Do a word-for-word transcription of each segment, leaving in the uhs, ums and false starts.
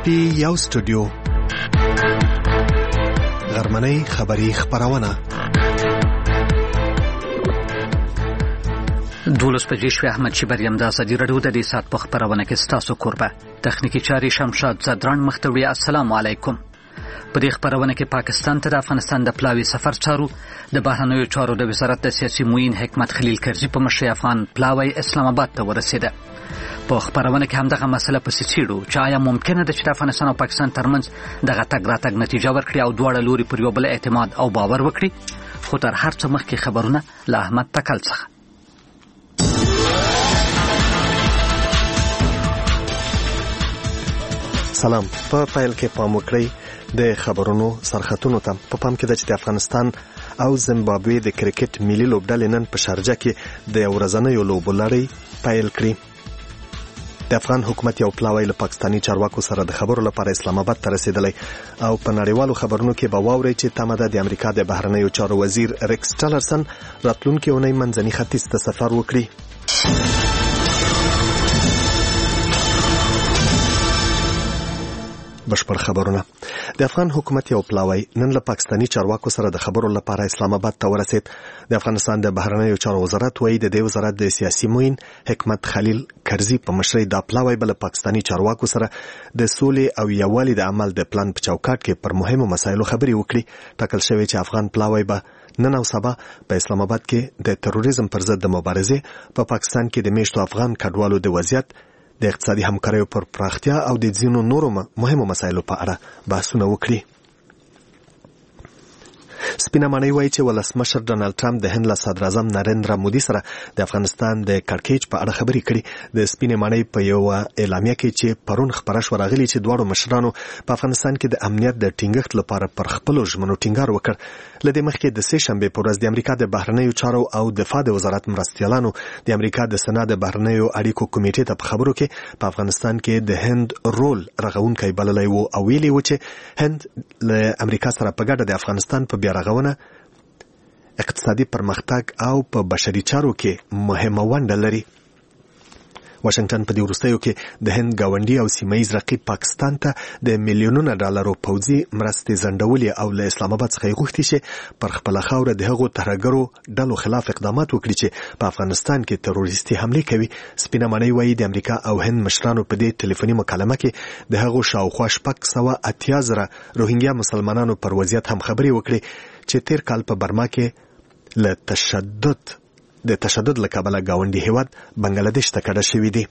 پی یو سټوډیو غرمنۍ خبری خبرونه دولس بجې شوې. احمد شیبریم د ازادي راډیو د دې ساعت په خبرونه کې ستاسو کوربه تخنیکی چاري شمشاد زدران مختوی. السلام علیکم. په دې خبرونه کې پاکستان ته د افغانستان د پلاوي سفر چارو د بهرنیو چارو د وزارت د سیاسي معین حکمت خلیل کرزي په مشرۍ افغان پلاوی اسلام آباد ته ورسېده. په خبرونه کې هم دغه مسله پسې څېړو چې آیا ممکنه ده چې د افغانستان او پاکستان ترمنځ دغه تګ راتګ نتیجه ورکړي او دواړه لوري پر یو بل اعتماد او باور وکړي. خو تر هر څه مخکې خبرونه له احمد تکل څخه. سلام. په پیل کې پام وکړئ د خبرونو سرخطونو ته. په پام کې ده چې د افغانستان او زیمبابوې د کرکټ ملي لوبډلې نن په شارجه کې د یو ورځنیو لوبو لړۍ پیل کړي. د افغان حکومت یو پلاوی له پاکستاني چارواکو سره د خبرو لپاره اسلام آباد ته رسیدلی او په نړیوالو خبرونو کې به واورئ چې تمه ده د امریکا د بهرنیو چارو وزیر ریکس ټلرسن راتلونکې اونۍ منځني ختیځ ته سفر وکړي. بشپړ خبرونه. د افغان حکومت یو پلاوی نن له پاکستاني چارواکو سره د خبرو لپاره اسلام آباد ته ورسید. د افغانستان د بهرنیو چارو وزارت وایي د دې وزارت د سیاسي معین حکمت خلیل کرزي په مشرۍ دا پلاوی بل پاکستاني چارواکو سره د سولې او یووالي د عمل د پلان په چوکاټ کې پر مهمو مسایلو خبرې وکړي. ټاکل شوی چې افغان پلاوی به نن او سبا په اسلام آباد کې د تروریزم پر ضد د مبارزې په پا پاکستان کې د میشتو افغان کډوالو د وضعیت د اقتصادي همکاریو پر پراختیا او د ځینو نورو مهمو مسایلو په اړه بحثونه وکړي. سپینه ماڼۍ وایي چې ولسمشر ډانلډ ټرمپ د هند له صدراعظم نریندرا مودي سره د افغانستان د کړکېچ په اړه خبرې کړي. د سپینې ماڼۍ په یوه اعلامیه کې چې پرون خپره شوه راغلي چې دواړو مشرانو په افغانستان کې د امنیت د ټینګښت لپاره پر خپلو ژمنو ټینګار وکړ. له دې مخکې د سې شنبې په ورځ د امریکا د بهرنیو چارو او دفاع د وزارت مرستیالانو د امریکا د سنا د بهرنیو اړیکو کمیټې ته په خبرو کې په افغانستان کې د هند رول رغونکی بللی و او ویلي و چې هند له امریکا سره په ګډه د افغانستان په بیا رغونه اقتصادي پرمختګ او په بشري چارو کې مهمه ونډه لري. واشنگټن په دې وروستیو کې د هند ګاونډي او سیمه‌ییز رقیب پاکستان ته د میلیونونو ډالرو پوځي مرستې ځنډولې او له اسلام آباد څخه یې غوښتي چې پر خپله خاوره د هغو ترهګرو ډلو خلاف اقدامات وکړي چې په افغانستان کې تروریستي حملې کوي. سپینه ماڼۍ وایي د امریکا او هند مشرانو په دې ټلیفوني مکالمه کې د هغو شاوخوا شپږ سوه اتیا زره روهینګیا مسلمانانو پر وضعیت هم خبرې وکړي چې تیر کال په برما کې له تشدد د تشدد له کبله ګاونډي هیواد بنگلاديش ته کډه شوی دی.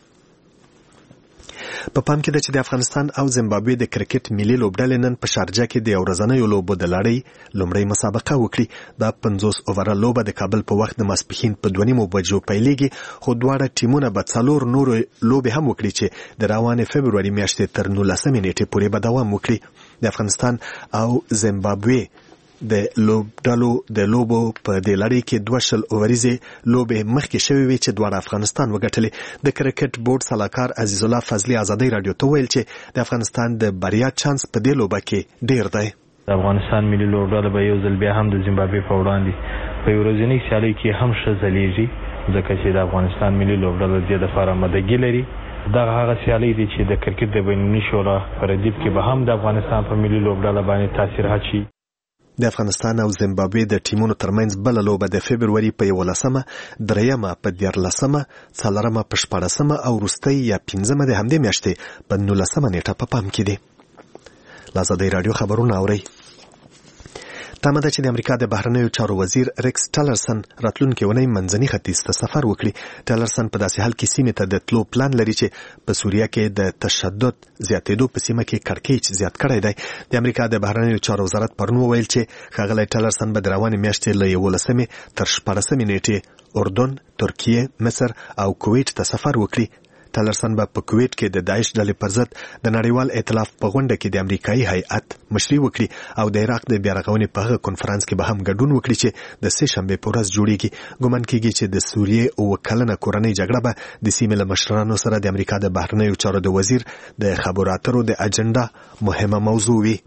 په پام کې ده چې د افغانستان او زیمبابوې د کرکټ ملي لوبډلې نن په شارجه کې د یو ورځنیو لوبو د لړۍ لومړۍ مسابقه وکړي. دا پنځوس اووره لوبه د کابل په وخت د ماسپښین په دوه نیمو بجو پیلېږي، خو دواړه ټیمونه به څلور نورو لوبې هم وکړي چې د روانې فبروري میاشتې تر نولسمې نیټې پورې به دوام وکړي. د افغانستان او زیمبابوې د لوبډلو د لوبو په دې لړۍ کې دوه شل اووریزې لوبې مخکې شوې وي چې دواړه افغانستان وګټلې. د کرکټ بورډ سلاکار عزیز الله فضلي ازادۍ راډیو ته ویل چې د افغانستان د بریا چانس په دې لوبه کې ډیر دی. د افغانستان ملي لوبډله به یو ځل بیا هم د زیمبابوې په وړاندې په ورځنۍ سیالۍ کې هم ښه ځلیږي، ځکه چې د افغانستان ملي لوبډله دې لپاره آمادګي لري. دغه هغه سیالۍ دي چې د کرکټ د بینالمللي شورا په ردیف کې به هم د افغانستان په ملي لوبډله باندې تاثیر اچي. د افغانستان او زیمبابوې د ټیمونو ترمنځ بله لوبه د فبروري په یولسمه، درېیمه په دیارلسمه، څلورمه په شپاړسمه او وروستۍ یا پنځمه د همدې میاشتې په نولسمه نیټه په پام کې دي. له ازادۍ راډیو خبرونه اورئ. تمه ده چې د امریکا د بهرنیو چارو وزیر ریکس ټلرسن راتلونکې اونۍ منځني ختیځ ته سفر وکړي. ټلرسن په داسې حال کې سیمې ته د تلو پلان لري چې په سوریه کې د تشدد زیاتېدو په سیمه کې کړکېچ زیات کړی دی. د امریکا د بهرنیو چارو وزارت پرون وویل چې ښاغلی ټلرسن به د روانې میاشتې له یولسمې تر شپاړسمې نیټې اردن، ترکیه، مصر او کویت ته سفر وکړي. ټلرسن به په کویت کې د داعش ډلې پر ضد د نړیوال ائتلاف په غونډه کې د امریکایي هیئت مشري وکړي او د عراق د بیا رغونې په هغه کنفرانس کې به هم ګډون وکړي چې د سې شنبې په ورځ جوړیږي. ګومان کېږي چې د سوریې اووه کلنه کورنۍ جګړه به د سیمې له مشرانو سره د امریکا د بهرنیو چارو د وزیر د خبرو اترو د اجنډا مهمه موضوع وي.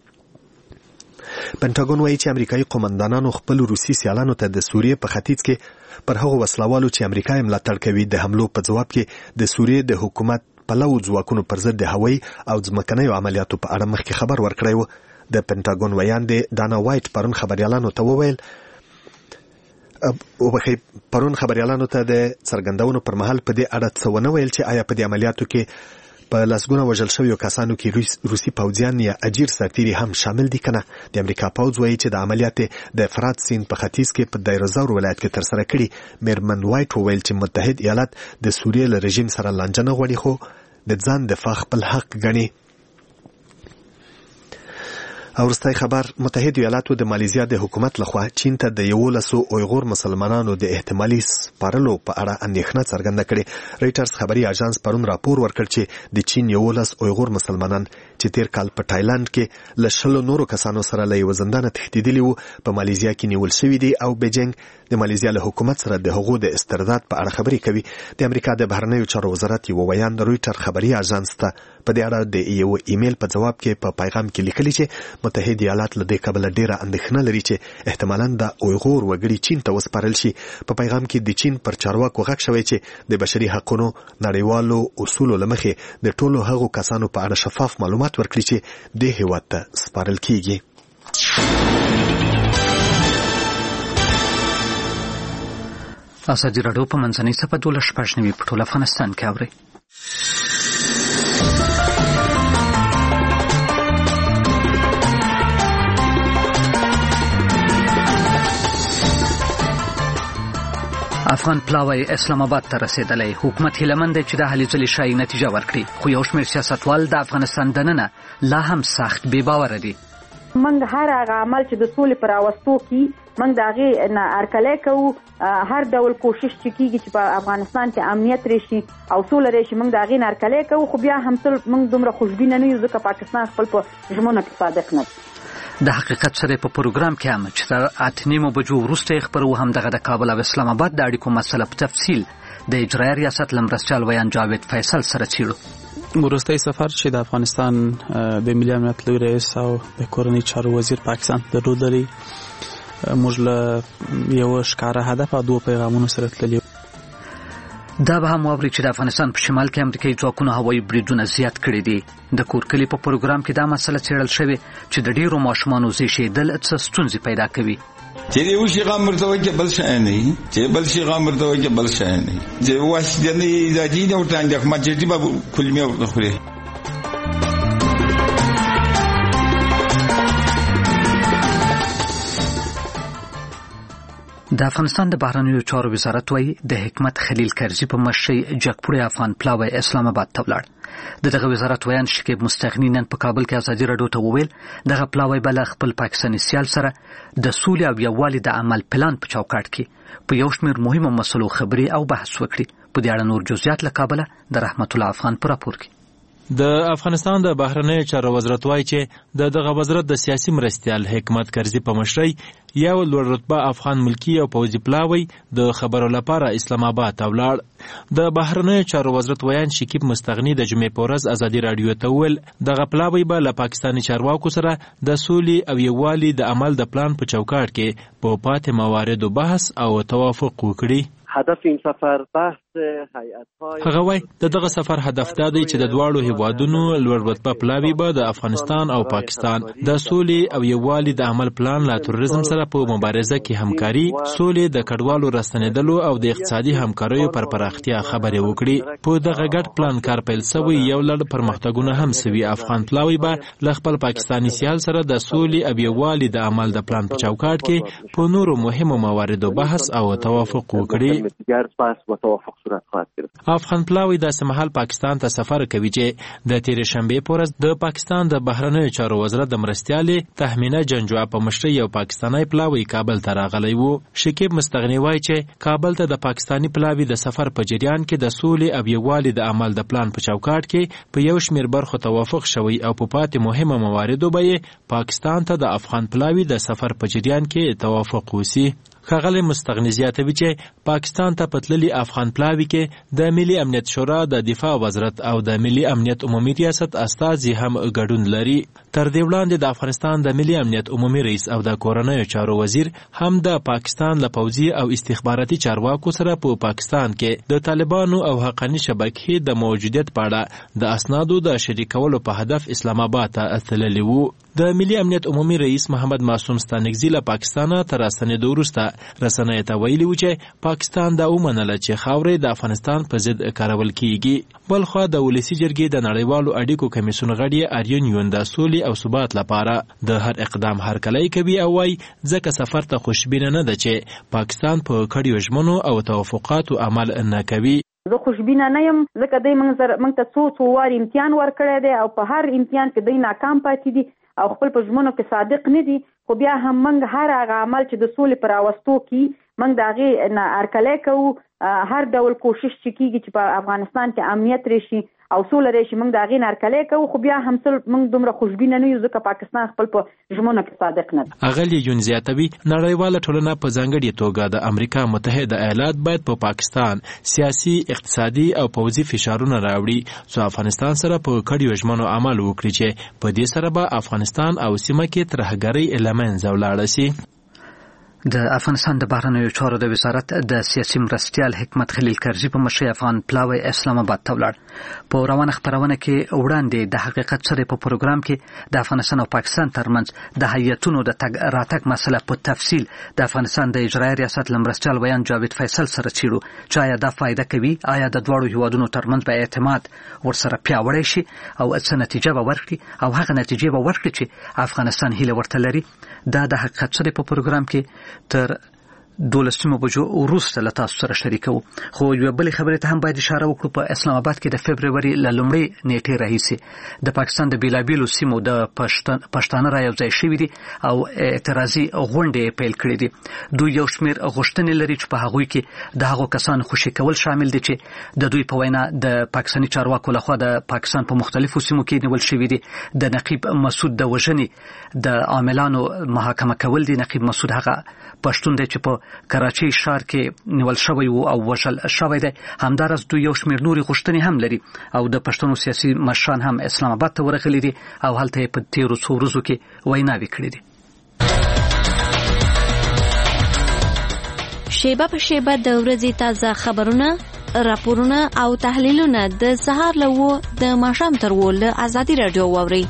پنټاګون وایي چې امریکایي قومندانانو خپل روسي سیالانو ته د سوریې په ختیځ کې پر هغو وسلوالو چې امریکا یې ملاتړ کوي د حملو په ځواب کې د سوریې د حکومت په پلو ځواکونو پر ضد د هوایي او ځمکنیو عملیاتو په اړه مخکې خبر ورکړی و. د پینټاګون ویان د دانا وایټ پرون خبريالانو ته وویل وبخې پرون خبريالانو ته د څرګندونو پر مهال په دې اړه څه ونه ویل چې آیا په دې عملیاتو کې په لسګونه وژل شویو کسانو کې روسي پوځیان یا اجیر سرتیري هم شامل دي کنه. د امریکا پوځ وایي چې د عملیات د فرات سیند په ختیځ کې په دایرزور ولایت کې ترسره کړي. میرمن وایټ وویل چې متحد ایالات د سوریې له رژیم سره لانجه نه غواړي خو د ځان دفاع خپل حق ګڼي. او وروستی خبر، متحد ایالاتو د مالیزیا د حکومت لخوا چین ته د یولسو اویغور مسلمانانو د احتمالي سپارلو په اړه اندېښنه څرګنده کړې. ریټرز خبري اژانس پرون راپور ورکړ چې د چین یولس اویغور مسلمانان چې تیر کال په تایلند کې له شلو نورو کسانو سره له یوه زندانه تښتېدلي وو په مالیزیا کې نیول شوي دي او بیجینګ د مالیزیا له حکومت سره د هغو د استرداد په اړه خبرې کوي. د امریکا د بهرنیو چارو وزارت یو ویان رویټر خبري اژانس ته په دې اړه د یو ایمیل په جواب کې په پیغام کې لیکلي چې متحد ایالات له دې کبله ډیره اندېښنه لري چې احتمالاً د اویغور وګړي چین ته وسپارل شي. په پیغام کې د چین پر چارواکو غږ شوی چې د بشري حقوقو نړیوالو اصولو له مخې د ټولو هغو کسانو په اړه شفاف معلومات ورکړي چې د هیواد ته سپارل کیږي. ازادي راډیو په منځنۍ صفحه دولس شپږ نوي په ټول افغانستان کې اوري. افغان پلاوی اسلام آباد ته رسیدلی. حکومت هیلهمند دی چې د هلې ځلې شایي نتیجه ورکړي، خو یو شمېر سیاستوال د افغانستان دننه لا هم سخت بې باوره دي. موږ هر هغه عمل چې د سولې پر راوستو کې موږ د هغې نه هرکلی کوو. هر ډول کوشش چې کېږي چې په افغانستان کې امنیت راشي او سوله راشي موږ د هغې نه هرکلی کوو، خو بیا هم تل موږ دومره خوشبینه نه یو ځکه پاکستان خپل په ژمنو کې صادق نه دی. د حقیقت سره په پروګرام کې هم چې تر اته نیمو بجو وروسته یې خپرو هم دغه د کابل او اسلام آباد د اړیکو مسله په تفصیل د اجرایي ریاست له مرستیال ویان جاوید فیصل سره څېړو. وروستی سفر چې د افغانستان د ملي امنیت لوی رئیس او د کورنۍ چارو وزیر پاکستان درلودلی، موږ له یوه ښکاره هدف او دوه پیغامونو سره تللي. دا به هم واوري چې د افغانستان په شمال کې امریکایي ځواکونو هوایي بریدونه زیات کړي دي. د کورکلي په پروګرام کې دا مسله څېړل شوې چې د ډېرو ماشومانو زیږېدل څه ستونزې پیدا کوي. چې یو شي غامر ته وایي بل شي نه، چې بل شي غامر ته وایي بل شي نه، چې واسطه نه راځي نو تاندې ما چې دی به کلمه وخوري. د افغانستان د بهرنیو چارو وزارت وایي د حکمت خلیل کرزي په مشرۍ جګپوړی افغان پلاوی اسلام آباد ته ولاړ. د دغه وزارت ویان شکیب مستغني نن په کابل کې ازادي راډیو ته وویل دغه پلاوی به له خپل پاکستاني سیال سره د سولې او یووالي د عمل پلان په چوکاټ کې په یو شمېر مهمو مسلو خبرې او بحث وکړي. په دې اړه نور جزئیات له کابله د رحمت الله افغان په راپور کې. د افغانستان د بهرنیو چارو وزارت وایي چې د دغه وزارت د سیاسي مرستیال حکمت کرزي په مشرۍ یو لوړ رتبه افغان ملکی او پوځي پلاوی د خبرو لپاره اسلام آباد ته ولاړ. د بهرنیو چارو وزارت ویان شکیب مستغني د جمعې په ورځ ازادي راډیو ته وویل دغه پلاوی به له پاکستاني چارواکو سره د سولې او یووالي د عمل د پلان په چوکاټ کې په پاتې مواردو بحث او توافق وکړي. هدف این سفر بحث هیئت‌های هغه وای د دغه سفر هدف دا دی چې د دواړو هیوادونو لوړ رتبه پلاوی به د افغانستان او پاکستان د سولې او یووالي د عمل پلان له تروریزم سره په مبارزه کې همکاري، سولې د کډوالو راستنېدلو او د اقتصادي همکاریو پر پراختیا خبرې وکړي. په دغه ګډ پلان کار پیل شوی یو لړ پرمختګونه هم سوي. افغان پلاوی به له خپل پاکستاني سیال سره د سولې او یووالي د عمل د پلان په چوکاټ کې په نورو مهمو مواردو بحث او توافق وکړي. افغان پلاوی د سمحال پاکستان ته سفر کوي چې د تیرې شنبې په ورځ د پاکستان د بهرنیو چارو وزارت د مرستیالې تهمینه جنجوع په مشرۍ یو پاکستانی پلاوی کابل ته راغلی وو. شکیب مستغني وایي چې کابل ته د پاکستانی پلاوی د سفر په جریان کې د سولې او یووالي د عمل د پلان په چوکاټ کې په یو شمېر برخو توافق شوی او په پاتې مهمه مواردو به پاکستان ته د افغان پلاوی د سفر په جریان کې توافق وسی. ښاغلی مستغني زیاتوي چې پاکستان ته په تللي افغان پلاوي کې د ملي امنیت شورا د دفاع وزارت او د ملي امنیت عمومي ریاست استازي هم ګډون لري. تر دې وړاندې د افغانستان د ملي امنیت عمومي رئیس او د کورنیو چارو وزیر هم د پاکستان له پوځي او استخباراتي چارواکو سره په پاکستان کې د طالبانو او حقاني شبکې د موجودیت په اړه د اسنادو د شریکولو په هدف اسلام آباد ته تللي وو. د ملي امنیت عمومي رئیس محمد معصوم ستانکزي له پاکستانه تر راستنېدو وروسته رسنیو ته ویلي وو چې پاکستان دا ومنله چې خاورې د افغانستان په ضد کارول کیږي. بلخوا د ولسي جرګې د نړیوالو اړیکو کمیسیون غړي آریون یون د سولې او ثبات لپاره د هر اقدام هرکلی کوي او وايي ځکه سفر ته خوشبینه نه ده چې پاکستان په کړیو ژمنو او توافقاتو عمل نه کوي. زه خوشبینه نه یم ځکه دوی موږ ته څو څو وار امتحان ورکړی دی او په هر امتحان کې دوی ناکام پاتې دي او خپل په ژمنو کې صادق نه دي. خو بیا هم موږ هر هغه عمل چې د سولې په راوستو کې موږ د هغې نه هرکلی کوو. هر ډول کوشش چې کېږي چې په افغانستان کې امنیت راشي او سوله راشي موږ د هغې نه هرکلی کوو. خو بیا هم موږ دومره خوشبینه نه یو ځکه پاکستان خپل په ژمنو کې صادق نه دی. اغلې یون زیاتوي نړیواله ټولنه په ځانګړې توګه د امریکا متحده ایالات باید په پا پاکستان سیاسي اقتصادي او پوځي فشارونه راوړي څو افغانستان سره په کړیو ژمنو عمل وکړي چې په دې سره به افغانستان او سیمه کې ترهګرۍ له منځه ولاړه شي. د افغانستان د بهرنیو چارو د وزارت د سیاسي مرستیال حکمت خلیل کرزي په مشرۍ افغان پلاوی اسلام آباد ته ولاړ. په روانه خپرونه کې وړاندې د حقیقت سره په پروګرام کې د افغانستان او پاکستان ترمنځ د هیئتونو د تګ راتګ مسله په تفصیل د افغانستان د اجرایي ریاست له مرستیال ویان جاوید فیصل سره څیړو چې آیا دا فایده کوي، آیا د دواړو هیوادونو ترمنځ به اعتماد ورسره پیاوړی شي او څه نتیجه به ورکړي او هغه نتیجې به ورکړي چې افغانستان هیله ورته لري. دا د حقیقت سره په پروګرام کې تر دولسمه بجو وروسته له تاسو سره شریکو. خو یو بل خبرې ته هم باید اشاره وکړو. په اسلام آباد کې د فبروري له لومړۍ نیټې راهیسې د پاکستان د بیلابیلو سیمو د پښتانه را یوځای شوي دي او اعتراضي غونډې پیل کړې دي. دوی یو شمېر غوښتنې لري چې په هغوی کې د هغو کسانو خوشي کول شامل دي چې د دوی په وینا د پاکستاني چارواکو لخوا د پاکستان په مختلفو سیمو کې نیول شوي دي. د نقیب مسعود د وژنې د عاملانو محاکمه کول دي. نقیب مسعود هغه پښتون دی چې په کراچۍ ښار کې نیول شوی او وژل شوی دی. همداراز دوی یو شمېر نورې غوښتنې هم لري او د پښتنو سیاسي مشران هم اسلام آباد ته ورغلي دي او هلته یې په تېرو څو ورځو کې ویناوې کړې دي. شیبه په شیبه د ورځې تازه خبرونه، راپورونه او تحلیلونه د سهار له اوو د ماښام تر اوو له ازادي راډیو واورئ.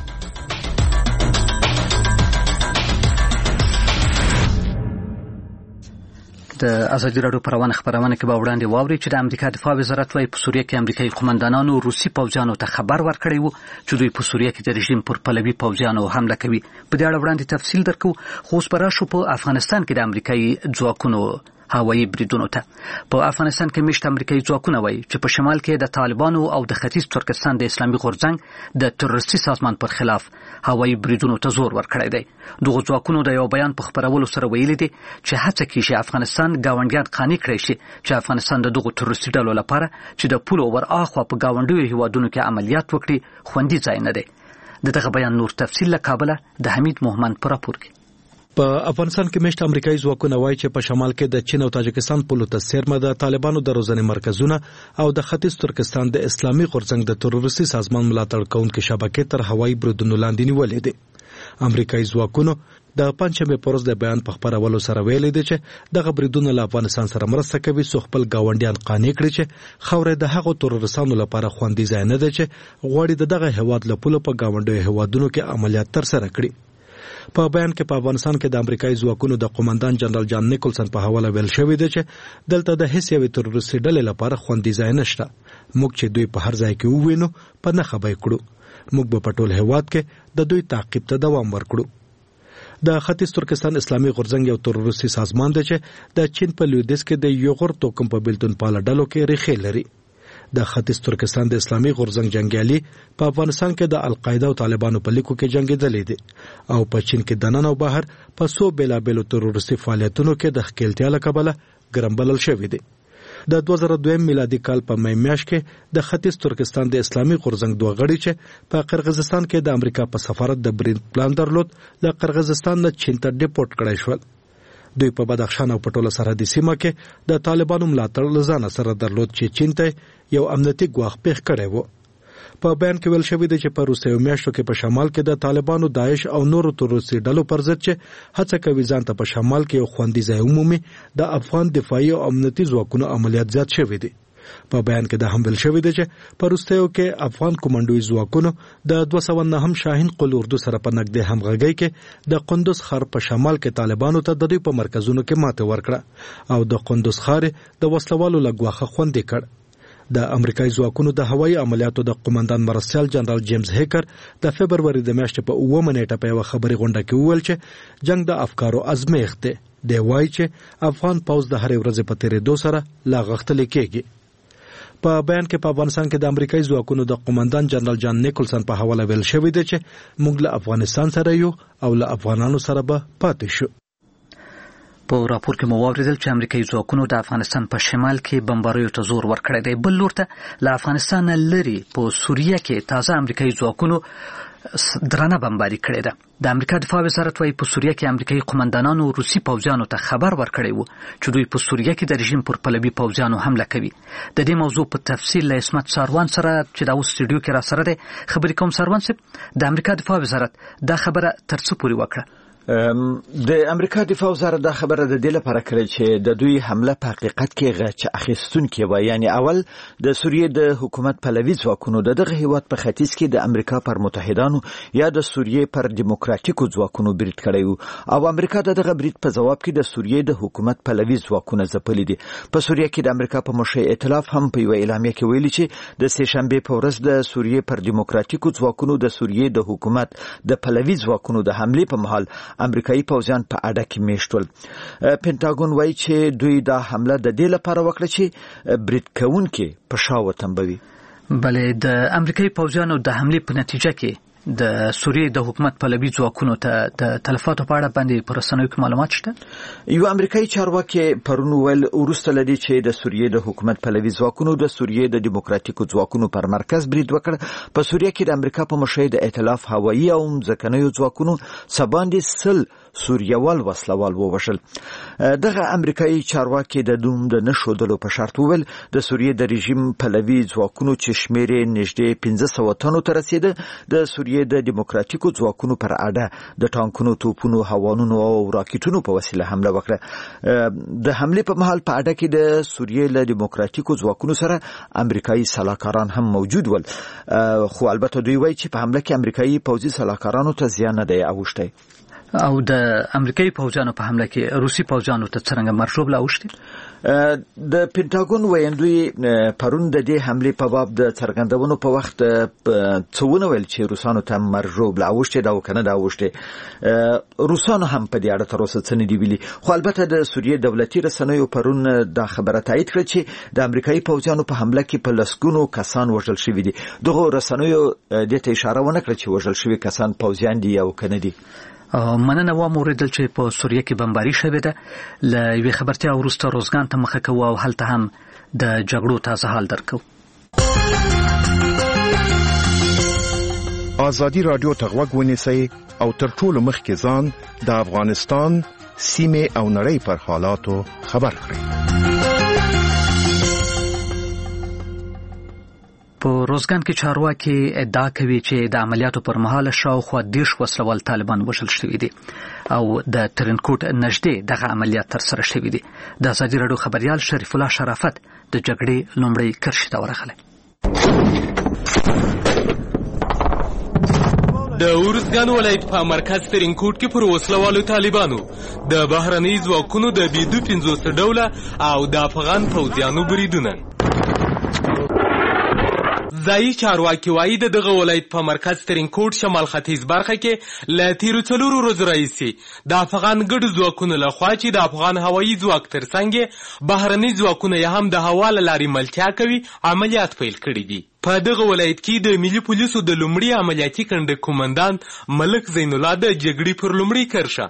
د ازادي راډیو په روانه خپرونه کې به وړاندې واورئ چې د امریکا دفاع وزارت وايي په سوریه کې امریکایي قومندانانو روسي پوځیانو ته خبر ورکړی و چې دوی په سوریه کې د رژیم پر پلوي پوځیانو حمله کوي. په دې اړه وړاندې تفصیل درکو. خو اوس به راشو په افغانستان کې د امریکایي ځواکونو هوایي بریدونو ته. په افغانستان کې مشت امریکایي ځواکونه وایي چې په شمال کې د طالبانو او د ختیځ ترکستان د اسلامي غورځنګ د تروریستي سازمان پر خلاف هوایي بریدونو ته زور ورکړی دی. دغه ځواکونو د یو بیان په خپرولو سره ویلي دي چې هڅه کیږي افغانستان ګاونډیان قانع کړی شي چې افغانستان د دغو تروریستي ډلو لپاره چې د پولو ور اخوا په ګاونډیو هیوادونو کې عملیات وکړي خوندي ځای نه دی. د دغه بیان نور تفصیل له کابله د حمید موهمن په راپور کې. په افغانستان کې مشت امریکایي ځواکونه وایي چې په شمال کې د چین او تاجکستان پولو ته څیرمه د طالبانو د روزنې مرکزونه او د ختیځ ترکستان د اسلامي غورځنګ د تروریستي سازمان ملاتړ کوونکو شبکې تر هوایي بریدونو لاندې نیولې دي. امریکایي ځواکونو د پنځمې پروز د بیان په خپرولو سره ویلي دي چې دغه بریدونه له افغانستان سره مرسته کوي څو خپل ګاونډیان قانع کړي چې خاورې د هغو تروریستانو لپاره خوندي ځای نه دی چې غواړي د دغه هیواد له پولو په ګاونډیو هیوادونو کې عملیات ترسره کړي. په بیان کې په افغانستان کې د امریکایي ځواکونو د قومندان جنرال جان نیکلسن په حواله ویل شوی دی چې دلته د هیڅ یوې تروریستي ډلې لپاره خوندي ځای نشته. موږ چې دوی په هر ځای کې ووینو په نښه به یې کړو. موږ به په ټول هیواد کې د دوی تعقیب ته دوام ورکړو. د ختیځ ترکستان اسلامي غورځنګ یو تروریستي سازمان دی چې د چین په لویدیځ کې د یوغور توکم په بیلتون پاله ډلو کې ریښې لري. د ختیځ ترکستان د اسلامي غورځنګ جنگیالي په افغانستان کې د القاعده او طالبانو په لیکو کې جنگیدلې دي او په چین کې د نن او بهر په څو بیلابیلو تروریستي فعالیتونو کې د ښکیلتیا له کبله ګرمبلل شوي دي. د دوه زره دویم میلادي کال په می میاشت کې د ختیځ ترکستان د اسلامي غورځنګ دوه غړي چې په قرغیزستان کې د امریکا په سفارت د برید پلان درلود له قرغیزستان نه چین ته ډیپورټ کړای شول. دوی په بدخشان او پټوله سرحدي سیمه کې د طالبانو ملاتړ لزان سره درلود چې چین ته یو امنیتي ګواښ پیښ کړی و. په بیان کې ویل شوی دی چې په روسیې میاشتو کې په شمال کې د طالبانو، داعش او نورو تروریستي ډلو پر ضد چې هڅه کوي ځان ته په شمال کې یو خوندي ځای ومومي، د افغان دفاعي او امنیتي ځواکونو عملیات زیات شوي دي. په بیان کې دا هم ویل شوی دی چې په روسیې کې افغان کمانډوي ځواکونو د دوه سوه نهم شاهین قل اردو سره په نږدې همغږۍ کې د قندوز ښار په شمال کې طالبانو ته د دوی په مرکزونو کې ماته ورکړه او د قندوز ښار د وسلوالو له ګواښه خوندي کړ. د امریکایي ځواکونو د هوایي عملیاتو د قومندان مرستیال جنرال جیمز هیکر د فبروري د میاشتې په اوومه نیټه په یوه خبري غونډه کې وویل چې جنگ د افکارو ازمېښت دی. دی وایي چې افغان پوځ د هرې ورځې په تېرېدو سره لا غښتلی کېږي. په بیان کې په افغانستان کې د امریکایي ځواکونو د قومندان جنرال جان نیکلسن په حواله ویل شوی دی چې موږ له افغانستان سره یو او له افغانانو سره به پاتې شو. په راپور کې مو واوریدل چې امریکایي ځواکونو د افغانستان په شمال کې بمباریو ته زور ورکړی دی. بل لور ته له افغانستان لري په سوریه کې تازه امریکایي ځواکونو درنه بمباري کړې ده. د امریکا دفاع وزارت وايي په سوریه کې امریکایي قومندانانو روسي پوځیانو ته خبر ورکړی و چې دوی په سوریه کې د رژیم پر پلوي پوځیانو حمله کوي. د دې موضوع په تفصیل له اسمت ساروان سره چې دا اوس سټوډیو کې را سره دی خبرې کوم. ساروان صاحب، د امریکا دفاع وزارت دا خبره تر څه پورې وکړه؟ د امریکا دفاع وزارت دا خبره د دې لپاره کړې چې د دوی حمله په حقیقت کې غچ اخیستونکې وه. یعنی اول د سوریې د حکومت پلوي ځواکونو د دغه هیواد په ختیځ کې د امریکا پر متحدانو یا د سوریې پر دیموکراتیکو ځواکونو برید کړی و او امریکا د دغه برید په ځواب کې د سوریې د حکومت پلوي ځواکونه ځپلي دي. په سوریه کې د امریکا په مشر ائتلاف هم په یوه اعلامیه کې ویلي چې د سه شنبې په ورځ د سوریې پر دیموکراتیکو ځواکونو د سوریې د حکومت د پلوي ځواکونو د حملې په مهال امریکایي پوځیان په اډه کې میشتول. پینټاګون وایي چې دوی دا حمله د دې لپاره وکړه چې برید کوونکي په شا وتنبوي. بلې د امریکایي پوځیانو د حملې په نتیجه کې د سوریې د حکومت پلوي ځواکونو ته د تلفاتو په اړه باندې په رسنیو کې معلومات شته؟ یو امریکایي چارواکي پرون ویل وروسته له دې چې د سوریې د حکومت پلوي ځواکونو د سوریې د دیموکراتیکو ځواکونو پر مرکز برید وکړ. په سوریه کې د امریکا په مشر د ائتلاف هوایي او ځمکنیو ځواکونو څه باندې سل سوریوال وسلوال ووژل. دغه امریکایي چارواکي د دوم د نشودلو په شرط وویل د سوریې د رژیم پلوي ځواکونو چې شمېر یې نږدې پنځه سوه تنو ته رسېده د سوریې د دیموکراتیکو ځواکونو پر اډه د ټانکونو، توپونو، هوانونو او راکټونو په وسیله حمله وکړه. د حملې په مهال په اډه کې د سوریې له دیموکراتیکو ځواکونو سره امریکایي سلاکاران هم موجود ول، خو البته دوی وایي چې په حمله کې امریکایي پوځي سلاکارانو ته زیان نه دی اوښتی. او د امریکایي پوځیانو په حمله کې روسي پوځیانو ته څرنګه مرژوبله اوښتې؟ د پینټاګون ویاندوی پرون د دې حملې په باب د څرګندونو په وخت څه ونه ویل چې روسانو ته مرژوبله اوښتې ده او که نه ده اوښتې. روسانو هم په دې اړه تر اوسه څه نه دي ویلي، خو البته د سوریې دولتي رسنیو پرون دا خبره تایید کړه چې د امریکایي پوځیانو په حمله کې په لسګونو کسان وژل شوي دي. دغو رسنیو دې ته اشاره ونه کړه چې وژل شوي کسان پوځیان دي یا که نه دي. مننه وام اوریدل چې په سوریه کې بمباري شوې ده. له یوې خبرتیا وروسته روزګان ته مخه کوو او هلته هم د جګړو تازه حال درکو. ازادي رادیو ته غوږ ونیسئ او تر ټولو مخکې ځان د افغانستان سیمې او نړۍ پر حالاتو خبر کړئ. په روزګان کې چارواکي ادعا کوي چې د عملیاتو پر مهال شاوخوا دېرش وسلوال طالبان وژل شوي دي او د ترنکوټ نږدې دغه عملیات ترسره شوي دي. د ازادي راډیو خبریال شریف الله شرافت د جګړې لومړۍ کرښې ته ورغلی. د ورزګان ولایت په مرکز ترنکوټ کې پر وسلوالو طالبانو د بهرنۍ ځواکونو د بیدو پنځوس ډوله او د افغان پوځیانو بریدونه. ځایي چارواکي وایي د دغه ولایت په مرکز ترنکوټ شمال ختیځ برخه کې له تیرو څلورو ورځو راهیسې د افغان ګډو ځواکونو لخوا چې د افغان هوایي ځواک تر څنګ بهرني ځواکونه یې هم د هوا له لارې ملتیا کوي عملیات پیل کړي دي. په دغه ولایت کې د ملي پولیسو د لومړي عملیاتي کنډک قومندان ملک زین الله د جګړې پر لومړي کرښه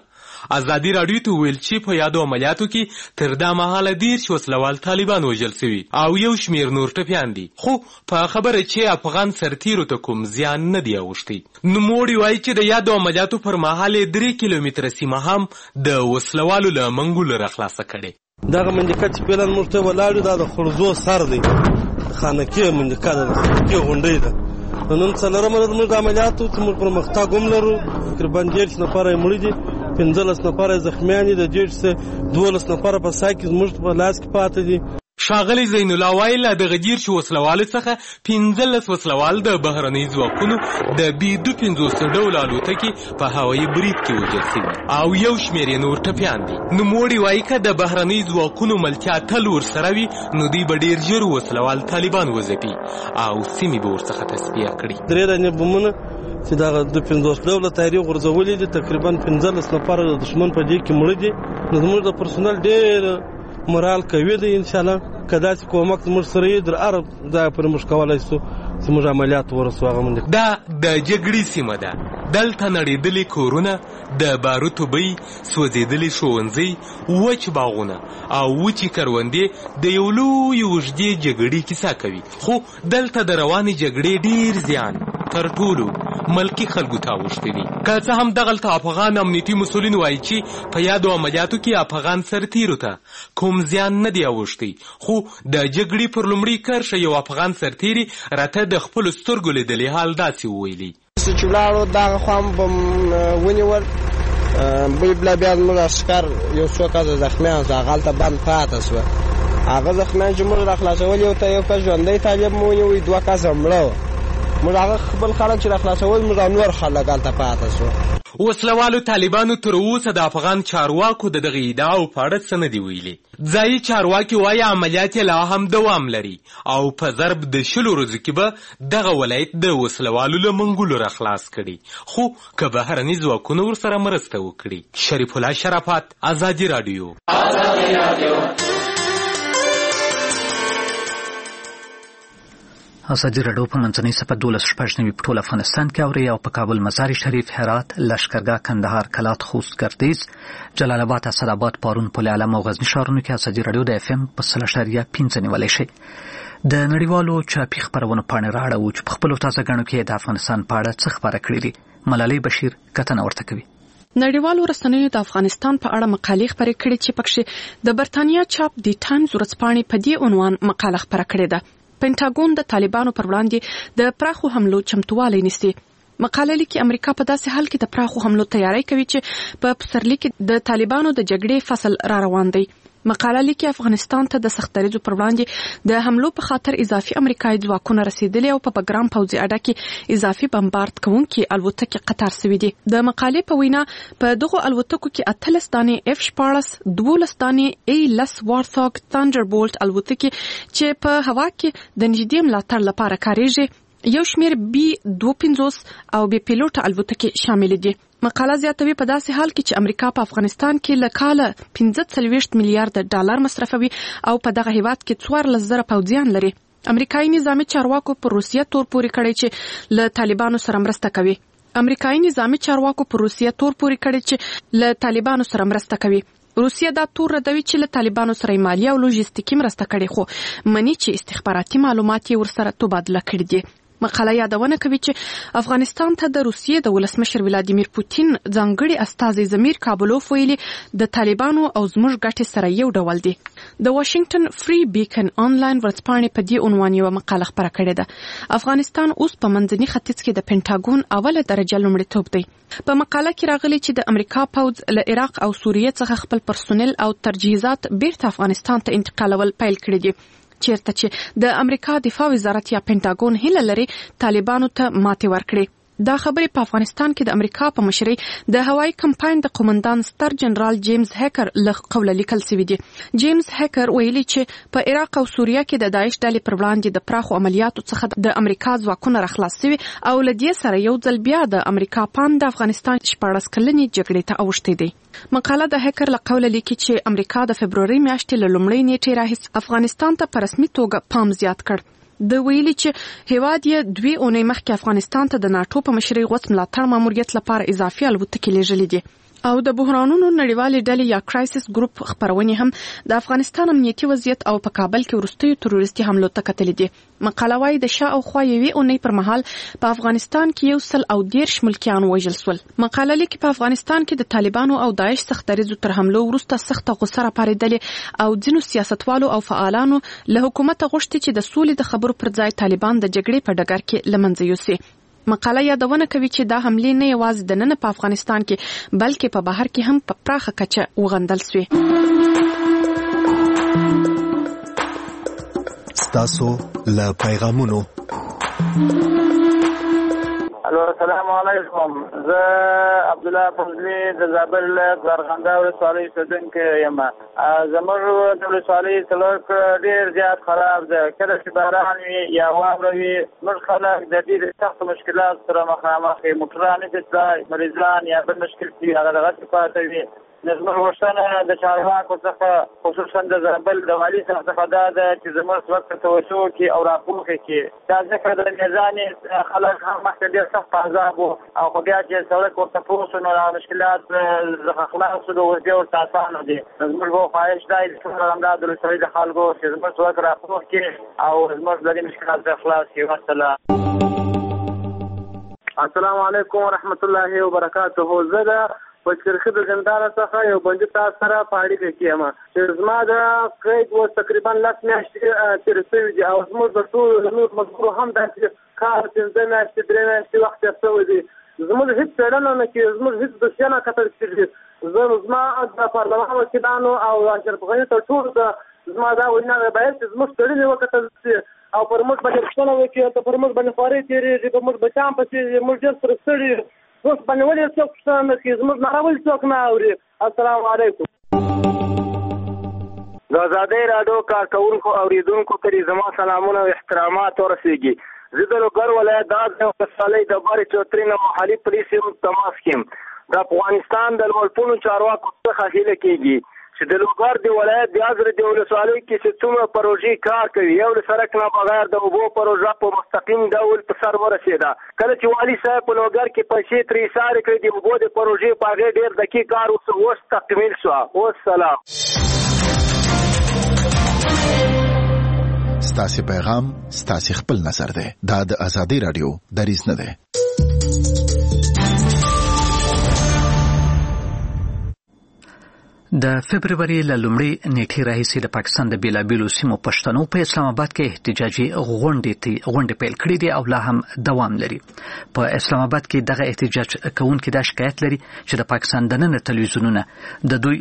ازادي راډیو ته ویل چې په یادو عملیاتو کې تر دا مهاله دېرش وسلوال طالبان وژل سوي او یو شمېر نور ټپیان دي، خو په خبره چې افغان سرتیرو ته کوم زیان نه دی اوښتی. نوموړي وایي چې د یادو عملیاتو پر مهال یې درې کیلومتره سیمه هم د وسلوالو له منګولو راخلاصه کړې. دغه منډیکه چې فعلا موږ ته ولاړ یو دا د خرزو سر دی، خانکي منډیکه ده، د خانکي غونډۍ ده. نن څلورمه ورځ موږ د عملیاتو چې موږ پرمختګ هم لرو، تقریبا دېرش نفره یې مړه دي، پنځلس نفره یې زخمیان دي، د دېرش څخه دولس نفره په سا کې زموږ په لاس کې پاتې دي. ښاغلی زین الله وایي له دغه دېرشو وسلوالو څخه پنځلس وسلوال د بهرنیو ځواکونو د بي دو پنځوس ډوله الوتکې په هوایي برید کې وژل سوي او یو شمېر یې نور ټپیان دي. نوموړي وایي که د بهرنیو ځواکونو ملتیا تل ورسره وي نو دوی به ډېر ژر وسلوال طالبان وځپي او سیمې به ورڅخه تصفیه کړي. درې دانې بمونه چې دغه د پنځوس ډوله طیارې غورځولې دي، تقریبا پنځلس نفره د دښمن په دې کې مړه دي. نو زموږ د پرسونل ډېر مورال قوي دی، انشاءالله که داسې کومک زموږ سره یې در هر ځای پورې موږ کولی شو چې موږ عملیات ورسو. هغه منډې دا د جګړې سیمه ده، دلته نړېدلي کورونه، د باروتو بوی، سوځېدلي ښوونځي، وچ باغونه او وچې کروندې د یو لوی اوږدې جګړې کیسه کوي. خو دلته د روانې جګړې ډېر زیان تر ټولو ملکي خلکو ته اوښتی دي. که څه هم دغلته افغان امنیتي مسؤلین وایي چې په یادو عملیاتو کې افغان سرتیرو ته کوم زیان نه دی اوښتی، خو د جګړې پر لومړي کرښه یو افغان سرتیري راته د خپلو سترګو لیدلي حال داسې وویلي. چې ولاړو دغه خوا هم به ونیول، بل بله بیا زموږ عسکر یو څو کسه زخمیان شو، هغلته بند پاته شوه. هغه زخمیان چې موږ راخلاصول یو ته یو کس ژوندی طالب مو ونیوی، دوه کسه مړه وه. موږ هغه خپل خلک چې راخلاصول موږ نور خلک هلته پاته شو. وسلوالو طالبانو تر اوسه د افغان چارواکو د دغه ادعاو په اړه څه نه دي ویلي. ځایي چارواکي وایي عملیات یې لا هم دوام لري او په ضرب د شلو ورځو کې به دغه ولایت د وسلوالو له منګولو راخلاص کړي، خو که بهرني ځواکونه ورسره مرسته وکړي. شریف الله شرافت، ازادي راډیو. ازادي راډیو په منځنۍ صفحه دولس شپږ نوي په ټول افغانستان کې اوري او په کابل، مزار شریف، هرات، لشکرګاه، کندهار، کلات، خوست، ګردیز، جلال آباد، اسداباد، پارون، پل علم او غزني ښارونو کې ازادي راډیو د اف ام په سل اشاریه پنځه نیولی شي. د نړیوالو چاپي خپرونو پاڼې راړو چې په خپلو تازه ګڼو کې د افغانستان په اړه څه خپاره کړي دي. ملالۍ بشیر کتنه ورته کوي. نړیوالو رسنیو د افغانستان په اړه مقالې خپرې کړي چې پکښې د برتانیا چاپ دی ټایمز ورځپاڼې په دې عنوان مقاله خپره کړې ده: پینټاګون د طالبانو پر وړاندې د پراخو حملو چمتووالی نیسي. مقاله لیکي امریکا په داسې حال کې د پراخو حملو تیاری کوي چې په پسرلي کې د طالبانو د جګړې فصل را روان دی. مقاله لیکي افغانستان ته د سختدریځو پر وړاندې د حملو په خاطر اضافي امریکایي ځواکونه رسیدلي او په بګرام پوځي اډه کې اضافي بمبارد کوونکي الوتکې قطار سوي دي. د مقالې په وینا په دغو الوتکو کې اتلس دانې اف شپاړس، دولس دانې ای لس وارثاګ تانډربولټ الوتکې چې په هوا کې د نږدې ملاتړ لپاره کاریږي، یو شمېر بي دو پنځوس او بي پیلوټه الوتکې شامل دي. مقاله زیاتوي په داسې حال کې چې امریکا په افغانستان کې له کاله پنځه څلوېښت میلیارډ ډالر مصرفوي او په دغه هیواد کې څوارلس زره پوځیان لري. امریکایي نظامي چارواکو پر روسیه تور پورې کړی چې له طالبانو سره مرسته کوي. امریکایي نظامي چارواکو پر روسیه تور پورې کړی چې له طالبانو سره مرسته کوي. روسیه دا تور ردوي چې له طالبانو سره مالي او لوژستیکي مرسته کړي، خو مني چې استخباراتي معلومات یې ورسره تبادله کړي دي. مقاله یادونه کوي چې افغانستان ته د روسیې د ولسمشر ولادیمیر پوتین ځانګړي استازی زمیر کابلوف ویلي د طالبانو او زموږ ګټې سره یو ډول دي. د واشنگټن فری بیکن آنلاین ورځپاڼې په دې عنوان یوه مقاله خپره کړې ده: افغانستان اوس په منځني ختیځ کې د پینټاګون اوله درجه لومړیتوب دی. په مقاله کې راغلي چې د امریکا پوځ له عراق او سوریې څخه خپل پرسونل او تجهیزات بیرته افغانستان ته انتقالول پیل کړي دي، چیرته چې د امریکا دفاع وزارت یا پینټاګون هیله لري طالبانو ته ماتې ورکړي. دا خبرې په افغانستان کې د امریکا په مشرۍ د هوایي کمپاین د قومندان ستر جنرال جیمز هیکر له قوله لیکل شوي دي. جیمز هیکر ویلي چې په عراق او سوریه کې د داعش ډلې پر وړاندې د پراخو عملیاتو څخه د امریکا ځواکونه راخلاص شوي او له دې سره یو ځل بیا د امریکا پام د افغانستان شپاړس کلنې جګړې ته اوښتی دی. مقاله د هیکر له قوله لیکي چې امریکا د فبروري میاشتې له لومړۍ نیټې راهیسې افغانستان ته په رسمي توګه پام زیات کړ. د ویلي چې هیواد یې دوی اونۍ مخکې افغانستان ته د ناټو په مشرۍ غوڅ ملاتړ ماموریت لپاره اضافي الوتکې لیږلې دي. او د بحرانونو نړیوالې ډلې یا کرایسس ګروپ خبرونه هم د افغانستان امنیتي وضعیت او په کابل کې وروستیو تروریستي حملو ته کتلې دي. مقاله وايي د شا او خوا یوې اونۍ پر مهال په افغانستان کې یو سل او دیرش ملکیان وژل شول. مقاله لیکي په افغانستان کې د طالبانو او داعش سخت دریځو تر حملو وروسته سخت غوسه راپارېدلې او ځینو سیاستوالو او فعالانو له حکومت غوښتي چې د سولې د خبرو پر ځای طالبان د جګړې په ډګر کې لمنځه یوسي. مقاله یادونه کوي چې دا حملې نه یوازې د نن په افغانستان کې بلکې په بهر کې هم په پراخه کچه وغندل شوې. ستاسو له پیغامونو. الو السلام علیکم. زه عبد الله فضلی د زابل زرغنده ولسوالۍ اوسېدونکی یم. زموږ د ولسوالۍ سړک ډېر زیات خراب ده. کله چې باران وي یا واوره وي موږ خلک د ډېرې سختو مشکلاتو سره مخامخ یو. موټران نه شي تلای، مریضان یا بل مشکل چې هغه دغسې پاتې وي. زموږ غوښتنه د چارواکو څخه خصوصا د زابل د والي صاحب څخه دا ده چې زموږ سړک ته توجه وکړي او راپورکړي کړي. دا ځکه د میزانې خلک هم مخکې ډېر سخت په عذاب وو او خو بیا چې سړک ورته پوه شو نو هغه مشکلات څخه خلاص شو، اوس ورته اسانه دي. زموږ به خواهش دا وي چې همدا د ولسوالۍ د خلکو چې زموږ سړک راپور کړي او زموږ له دې مشکلات څخه خلاص کړي. والسلام. السلام علیکم ورحمت الله وبرکاته. زه د په چرخه د زندان څخه یو بندي تاسو سره په اړیکه کې یم چې زما د قید و تقریبا لس میاشتې تېرې شوي دي او زموږ د ټولو نور مزدورو هم داسې کار پنځه میاشتې درې میاشتې وخت تېر شوی دی. زموږ هېڅ څېړنه نه کېږي، زموږ هېڅ دوسیه نه کتل کېږي. زه زما د پارلمان وکیلانو او اشرف غني ته ټولو ته زما دا وینا باید چې زموږ څېړنې وکتل شي او پر موږ باندې پوښتنه وکړي، ته پر موږ باندې خوارۍ تېرېږي، په موږ بچیان پسې موږ ډېر سره ستړي اوس باندې ولې څوک پوښتنه نه کوي، زموږ ناره ولې څوک نه اوري. السلام علیکم. د ازادۍ راډیو کارکوونکو اوریدونکو ته زما سلامونه او احترامات ورسیږي. زه د لوګر ولایت د اذن ولسوالۍ د بارې چوترې نه محلي پولیس یم تماس کیم. د افغانستان د لوړپوړو چارواکو څخه هیله کېږي چې د لوګر د ولایت د ازر د ولسوالۍ کې چې څومره پروژې کار کوي یو له سړک نه بغیر د اوبو پروژه په مستقیم ډول په سر ورسېده. کله چې والي صاحب په لوګر کې پیسې ترې ایسارې کړې د اوبو د پروژې په هغې ډېر دقیق کار اوس تکمیل شوه. والسلام. ستاسې پیغام ستاسې خپل نظر دی. دا د ازادۍ راډیو دریځ نه دی. د فبرवरी له لومړۍ نیټې راهیسې د پاکستان د بیلابیلو سیمو پښتنو په اسلام آباد کې احتجاجي غونډې غونډې پیل کړې دي او لا هم دوام لري. په اسلام آباد کې دغه احتجاج کوونکي دا شکایت لري چې د پاکستان دننه تلویزیونونه د دوی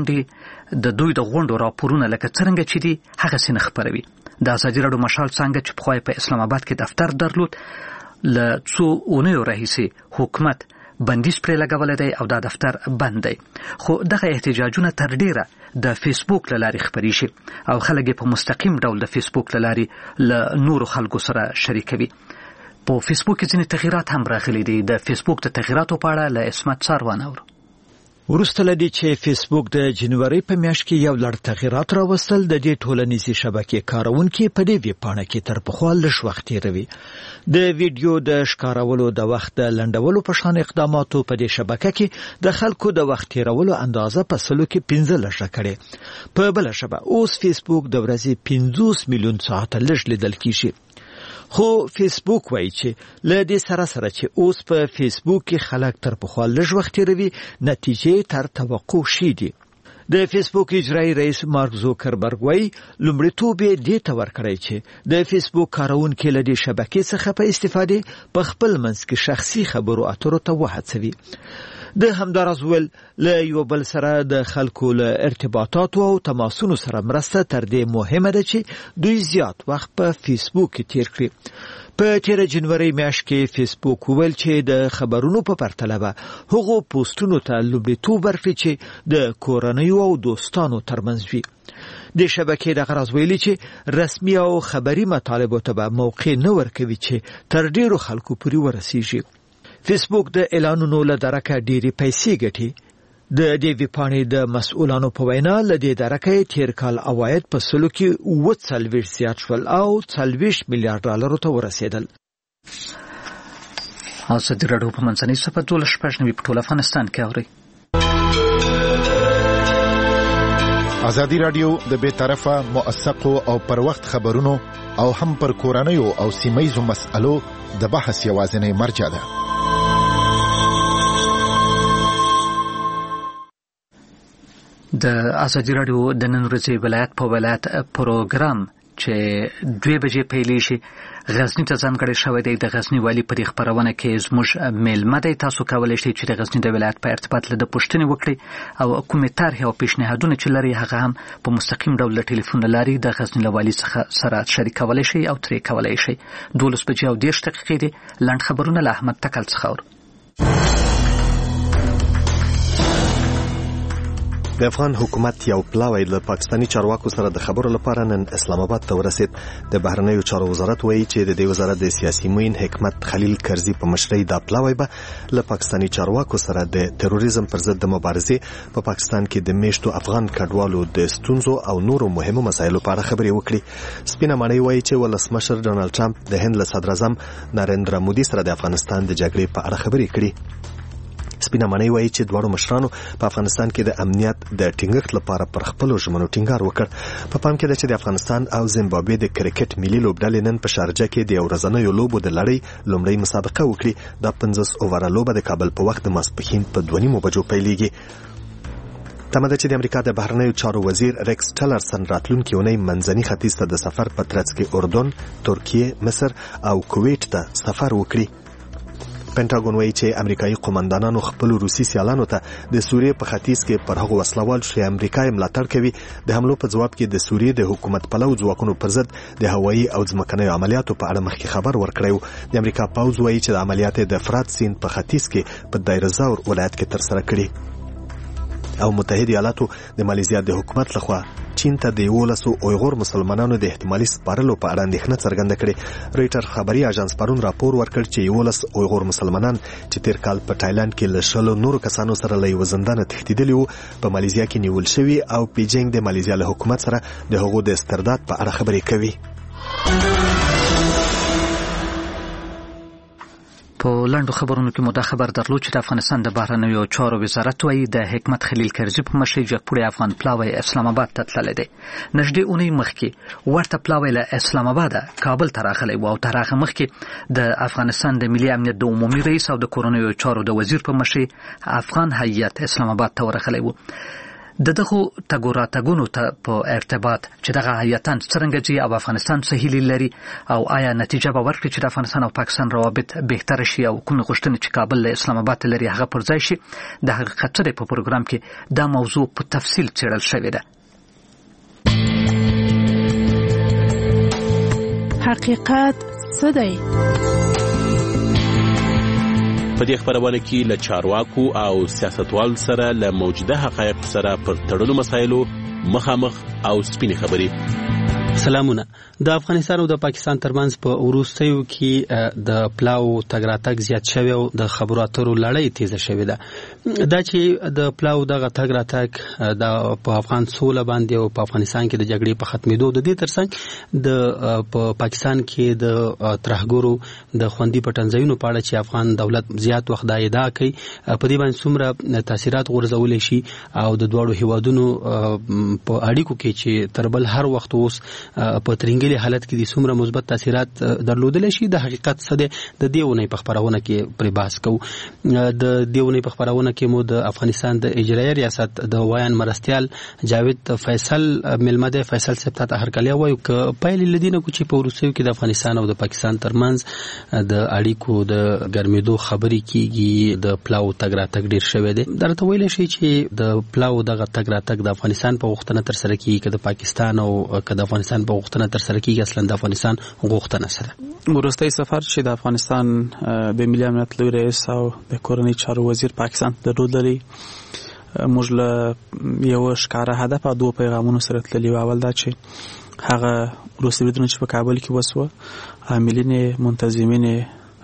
غونډې د دوی د غونډو راپورونه لکه څرنګه چې دي هغسې نه خپروي. د ازادي راډیو مشال څانګه چې پخوا په اسلام آباد کې دفتر درلود له څو اونیو راهیسې حکومت بندیز پرې لګولی دی او دا دفتر بند دی. خو دغه احتجاجونه تر ډیره د فیسبوک له لارې خپرې شي او خلک په مستقیم ډول د فیسبوک له لارې له نورو خلکو سره شریکوي. په فیسبوک کې ځینې تغیرات هم راغلي دي. د فیسبوک د تغیراتو په اړه له اسمت ساروان اورو. وروسته لدی چې فیسبوک د جنوري په میاشت کې یو لړ تغیرات راوستل، د دې ټولنیزې شبکې کارونکي په دې ویب پاڼه کې تر پخوا لږ وخت تیروي. د ویډیو د ښکارولو د وخت د لنډولو په شان اقداماتو په دې شبکه کې د خلکو د وخت تیرولو اندازه په سلو کې پنځه لږه کړې. په بل شبکه اوس فیسبوک د ورځې پنځوس میلیون ساعت لږ لیدل کیږي. خو فیسبوک وایي چې له دې سره سره چې اوس په فیسبوک کې خلک تر پخوا لږ وخت تیروي، نتیجې تر توقع شي دي. د فیسبوک اجرایي رئیس مارک زوکربرګ وایي لومړیتوب یې دې ته ورکړی چې د فیسبوک کاروونکي له دې شبکې څخه په استفادې په خپل منځ کې شخصي خبرو اترو ته وهڅوي. د همداراز ول له یو بل سره د خلکو له ارتباطاتو او تماسونو سره مرسته تر دې مهمه ده چې دوی زیات وخت په فیسبوک کې تیر کړي. په تیر جنوري میاشت کې فیسبوک ویل چې د خبرونو په پرتله به هغو پوسټونو ته لومړیتوب ورکړي چې د کورنیو او دوستانو ترمنځ وي. د شبکې د غرض ویلي چې رسمي او خبري مطالبو ته به موقع نه ورکوي چې تر ډیرو خلکو پورې ورسیږي. فیسبوک د اعلانونو له درکه ډېرې پیسې ګټي. د دې ویبپاڼې د مسؤلانو په وینا له دې درکه تیر کال عواید په سلو کې اووه څلوېښت زیات شول او څلوېښت میلیارډ ډالرو ته ورسېدل. ازادي راډیو په منځنۍ صفحه دولس شپږ نوي په ټول افغانستان کې اوري. ازادي رادیو د بې طرفه موثقو او پر وخت خبرونو او هم پر کورنیو او سیمه‌یزو مسألو د بحث یوازینی مرجع ده. د ازادي رادیو د نن ورځې ولایت په ولایت پروګرام چې دوه بجې پیلې شي غزنی ته ځانګړی شوی دی. د غزنی والی په دې خبرونه کې زموږ میلمه دی. تاسو کولی شئ چې د غزنی د ولایت په ارتباط له د پوښتنې وکړئ او کومې طرحې او پیشنهادونه چې لري هغه هم په مستقیم ډول له ټلیفون له لارې د غزنی له والي څخه سره شریکولی شئ او ترې کولی شئ. دولس بجې او دېرش دقیقې دي. لنډ خبرونه له احمد تکل څخه اورو. د افغان حکومت یو پلاوی له پاکستاني چارواکو سره د خبرو لپاره نن اسلام آباد ته ورسید. د بهرنیو چارو وزارت وایي چې د دې وزارت د سیاسي موین حکمت خلیل کرزي په مشرۍ دا پلاوی به له پاکستاني چارواکو سره د تروریزم پر ضد د مبارزې په پاکستان کې د میشتو افغان کډوالو د ستونزو او نورو مهمو مسایلو په اړه خبرې وکړي. سپینه ماڼۍ وایي چې ولسمشر ډونالد ټرمپ د هند له صدر اعظم نریندرا مودي سره د افغانستان د جګړې په اړه خبرې کړي. سپینه ماڼۍ وایي چې دواړو مشرانو په افغانستان کې د امنیت د ټینګښت لپاره پر خپلو ژمنو ټینګار وکړ. په پام کې ده چې د افغانستان او زیمبابوې د کرکټ ملي لوبډلې نن په شارجه کې د یو ورځنیو لوبو د لړۍ لومړۍ مسابقه وکړي. دا پنځوس اووره لوبه د کابل په وخت د ماسپښین په دوه نیمو بجو پیلېږي. تمه ده چې د امریکا د بهرنیو چارو وزیر ریکس ټلرسن راتلونکي اونۍ منځني ختیځ ته د سفر په ترڅ کې اردن، ترکیه، مصر او کویټ ته سفر وکړي. پینټاګون وایي چې امریکایي قومندانانو خپل روسي سیالانو ته د سوریې په ختیځ کې پر هغو وسلوال چې امریکا یې ملاتړ کوي د حملو په ځواب کې د سوریې د حکومت پلو ځواکونو پر ضد د هوایي او ځمکنیو عملیاتو په اړه مخکې خبر ورکړی. د امریکا پوځ وایي چې د عملیات د فرات سیند په ختیځ کې په دایره زور ولایت کې ترسره کړي. او متحده ایالاتو د مالیزیا د حکومت لخوا چین ته د یولسو اویغور مسلمانانو د احتمالي سپارلو په اړه اندېښنه څرګنده کړې. رویټر خبري اژانس پرون راپور ورکړ چې یولس اویغور مسلمانان چې تیر کال په تایلند کې له شلو نورو کسانو سره له یوه زندانه تښتېدلي وو په مالیزیا کې نیول شوي او بیجینګ د مالیزیا له حکومت سره د هغو د استرداد په اړه خبرې کوي. په لنډو خبرونو کې مو دا خبر درلود چې د افغانستان د بهرنیو چارو وزارت وایي د حکمت خلیل کرزي په مشرۍ جګپوړی افغان پلاوی اسلام آباد ته تللی دی. نږدې اونۍ مخکې ورته پلاوی له اسلام آباده کابل ته راغلی و او تر هغه مخکې د افغانستان د ملي امنیت د عمومي رئیس او د کورنیو چارو د وزیر په مشرۍ افغان هیئت اسلام آباد ته ورغلی و. د دغو تګو راتګونو ته په ارتباط چې دغه هیئتان څرنګه ځي او افغانستان څه هیلې لري او آیا نتیجه به ورکړي چې د افغانستان او پاکستان روابط بهتره شي او کومې غوښتنې چې کابل له اسلام آباد ته لري هغه پر ځای شي. د حقیقت څه دی په پروګرام کې دا موضوع په تفصیل څېړل شوې ده. حقیقت څه دی؟ په دې خبرونه کې له چارواکو او سیاستوال سره له موجوده حقایق سره پر تړلو مسایلو مخامخ او سپینې خبرې. سلامونه. د افغانستان او د پاکستان ترمنځ په وروستیو کې د پلاو تګ راتګ زیات شوی او د خبرو اترو لړۍ تیزه شوې ده. دا چې د پلاو دغه تګ راتګ د په افغان سوله باندې او په افغانستان کې د جګړې په ختمېدو د دې ترڅنګ د په پاکستان کې د ترهګرو د خوندي پټنځایونو په اړه چې افغان دولت زیات وخت دا ادعا کوي په دې باندې څومره تاثیرات غورځولی شي او د دواړو هیوادونو په اړیکو کې چې تر بل هر وخت اوس په ترنګلي حالت کې د څومره مثبت تاثیرات درلودل شي. د حقیقت څه دی د دې ونې په خبرونه کې پرې بحث کوو. د دې ونې په خبرونه کې مو د افغانستان د اجرایي ریاست د وایان مرستیال جاوید فیصل ملمه دی. فیصل صاحب ته هرکلی وایو که پایلې لدینه کو چې په وروستیو کې د افغانستان او د پاکستان ترمنځ د اړیکو د ګرمېدو خبرې کیږي د پلاو تګ راتګ ډیر شوی دی. درته ویلی شي چې د پلاو دغه تګ راتګ د افغانستان په غوښتنه ترسره کیږي که د پاکستان او که د افغانستان په غوښتنه ترسره کیږي اصلا د افغانستان غوښتنه سره. وروستی سفر چې د افغانستان د ملي امنیت لوی رئیس او د کورنۍ چارو وزیر پاکستان درلود لري موږ له یو ښکاره هدف او دوه پیغامونو سره تللي و. اول دا چې هغه وروستي بریدونه چې په کابل کې وسوه عاملین منتظمین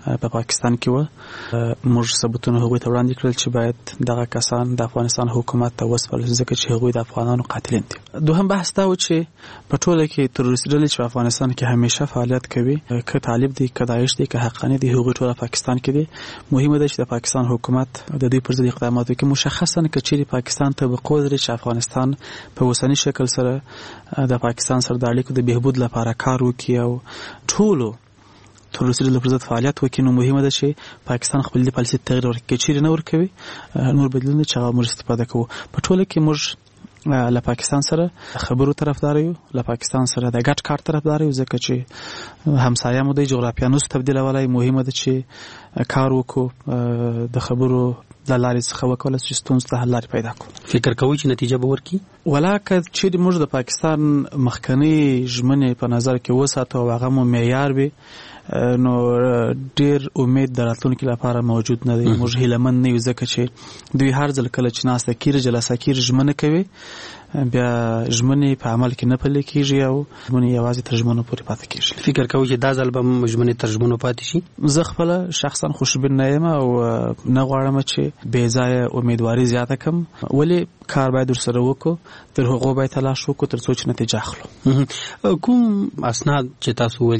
په پاکستان کې و موږ ثبوتونه هغوی ته وړاندې کړل چې باید دغه کسان د افغانستان حکومت ته وسپارل شي ځکه چې هغوی د افغانانو قاتلین دي. دوهم بحث دا و چې په ټوله کې تروریستي ډلې چې په افغانستان کې همیشه فعالیت کوي که طالب دي که داعش دي که حقانی دي هغوی ټول پاکستان کې دي. مهمه ده چې د پاکستان حکومت د دوی پر ضد اقداماتو کې مشخصا که چیرې پاکستان ته بقول لري چې افغانستان په اوسني شکل سره د پاکستان سره د اړیکو د بهبود لپاره کار وکړي او ټولو تروریستي ډلو پر ضد فعالیت وکړي نو مهمه ده چې پاکستان خپل د پالیسي تغیر ورکړي. چیرې نه ورکوي نور بدلون چې هغه موږ استفاده کوو. په ټوله کې موږ له پاکستان سره خبرو طرفدار یو، له پاکستان سره د ګډ کار طرفدار یو ځکه چې همسایه مو د جغرافیا نوس تبدیلولای. مهمه ده چې کار وکړو د خبرو د لارې څخه وکولای چې ستونزې ته حل لارې پیدا کړو. فکر کوئ چې نتیجه به ورکړي؟ ولا که چیرې موږ د پاکستان مخکنی ژمنې په نظر کې وساتو او هغه مو معیار وي نو ډیر امید د راتلونکي لپاره موجود نه دی. موږ هیلهمند نه یو ځکه چې دوی هر ځل کله چې ناسته کیږي جلسه کیږي ژمنه کوي بیا ژمنې په عمل کې نه پلي کیږي او ژمنې یوازې تر ژمنو پورې پاتې کیږي. فکر کوئ چې دا ځل به ژمنې تر ژمنو پاتې شي؟ زه خپله شخصا خوشبین نه یم او نه غواړم چې بې ځایه امیدواري زیاته کړم. ولې کار باید ورسره وکړو، تر هغو باید تلاش وکړو تر څو چې نتیجه اخلو. کوم اسناد چې تاسو ویل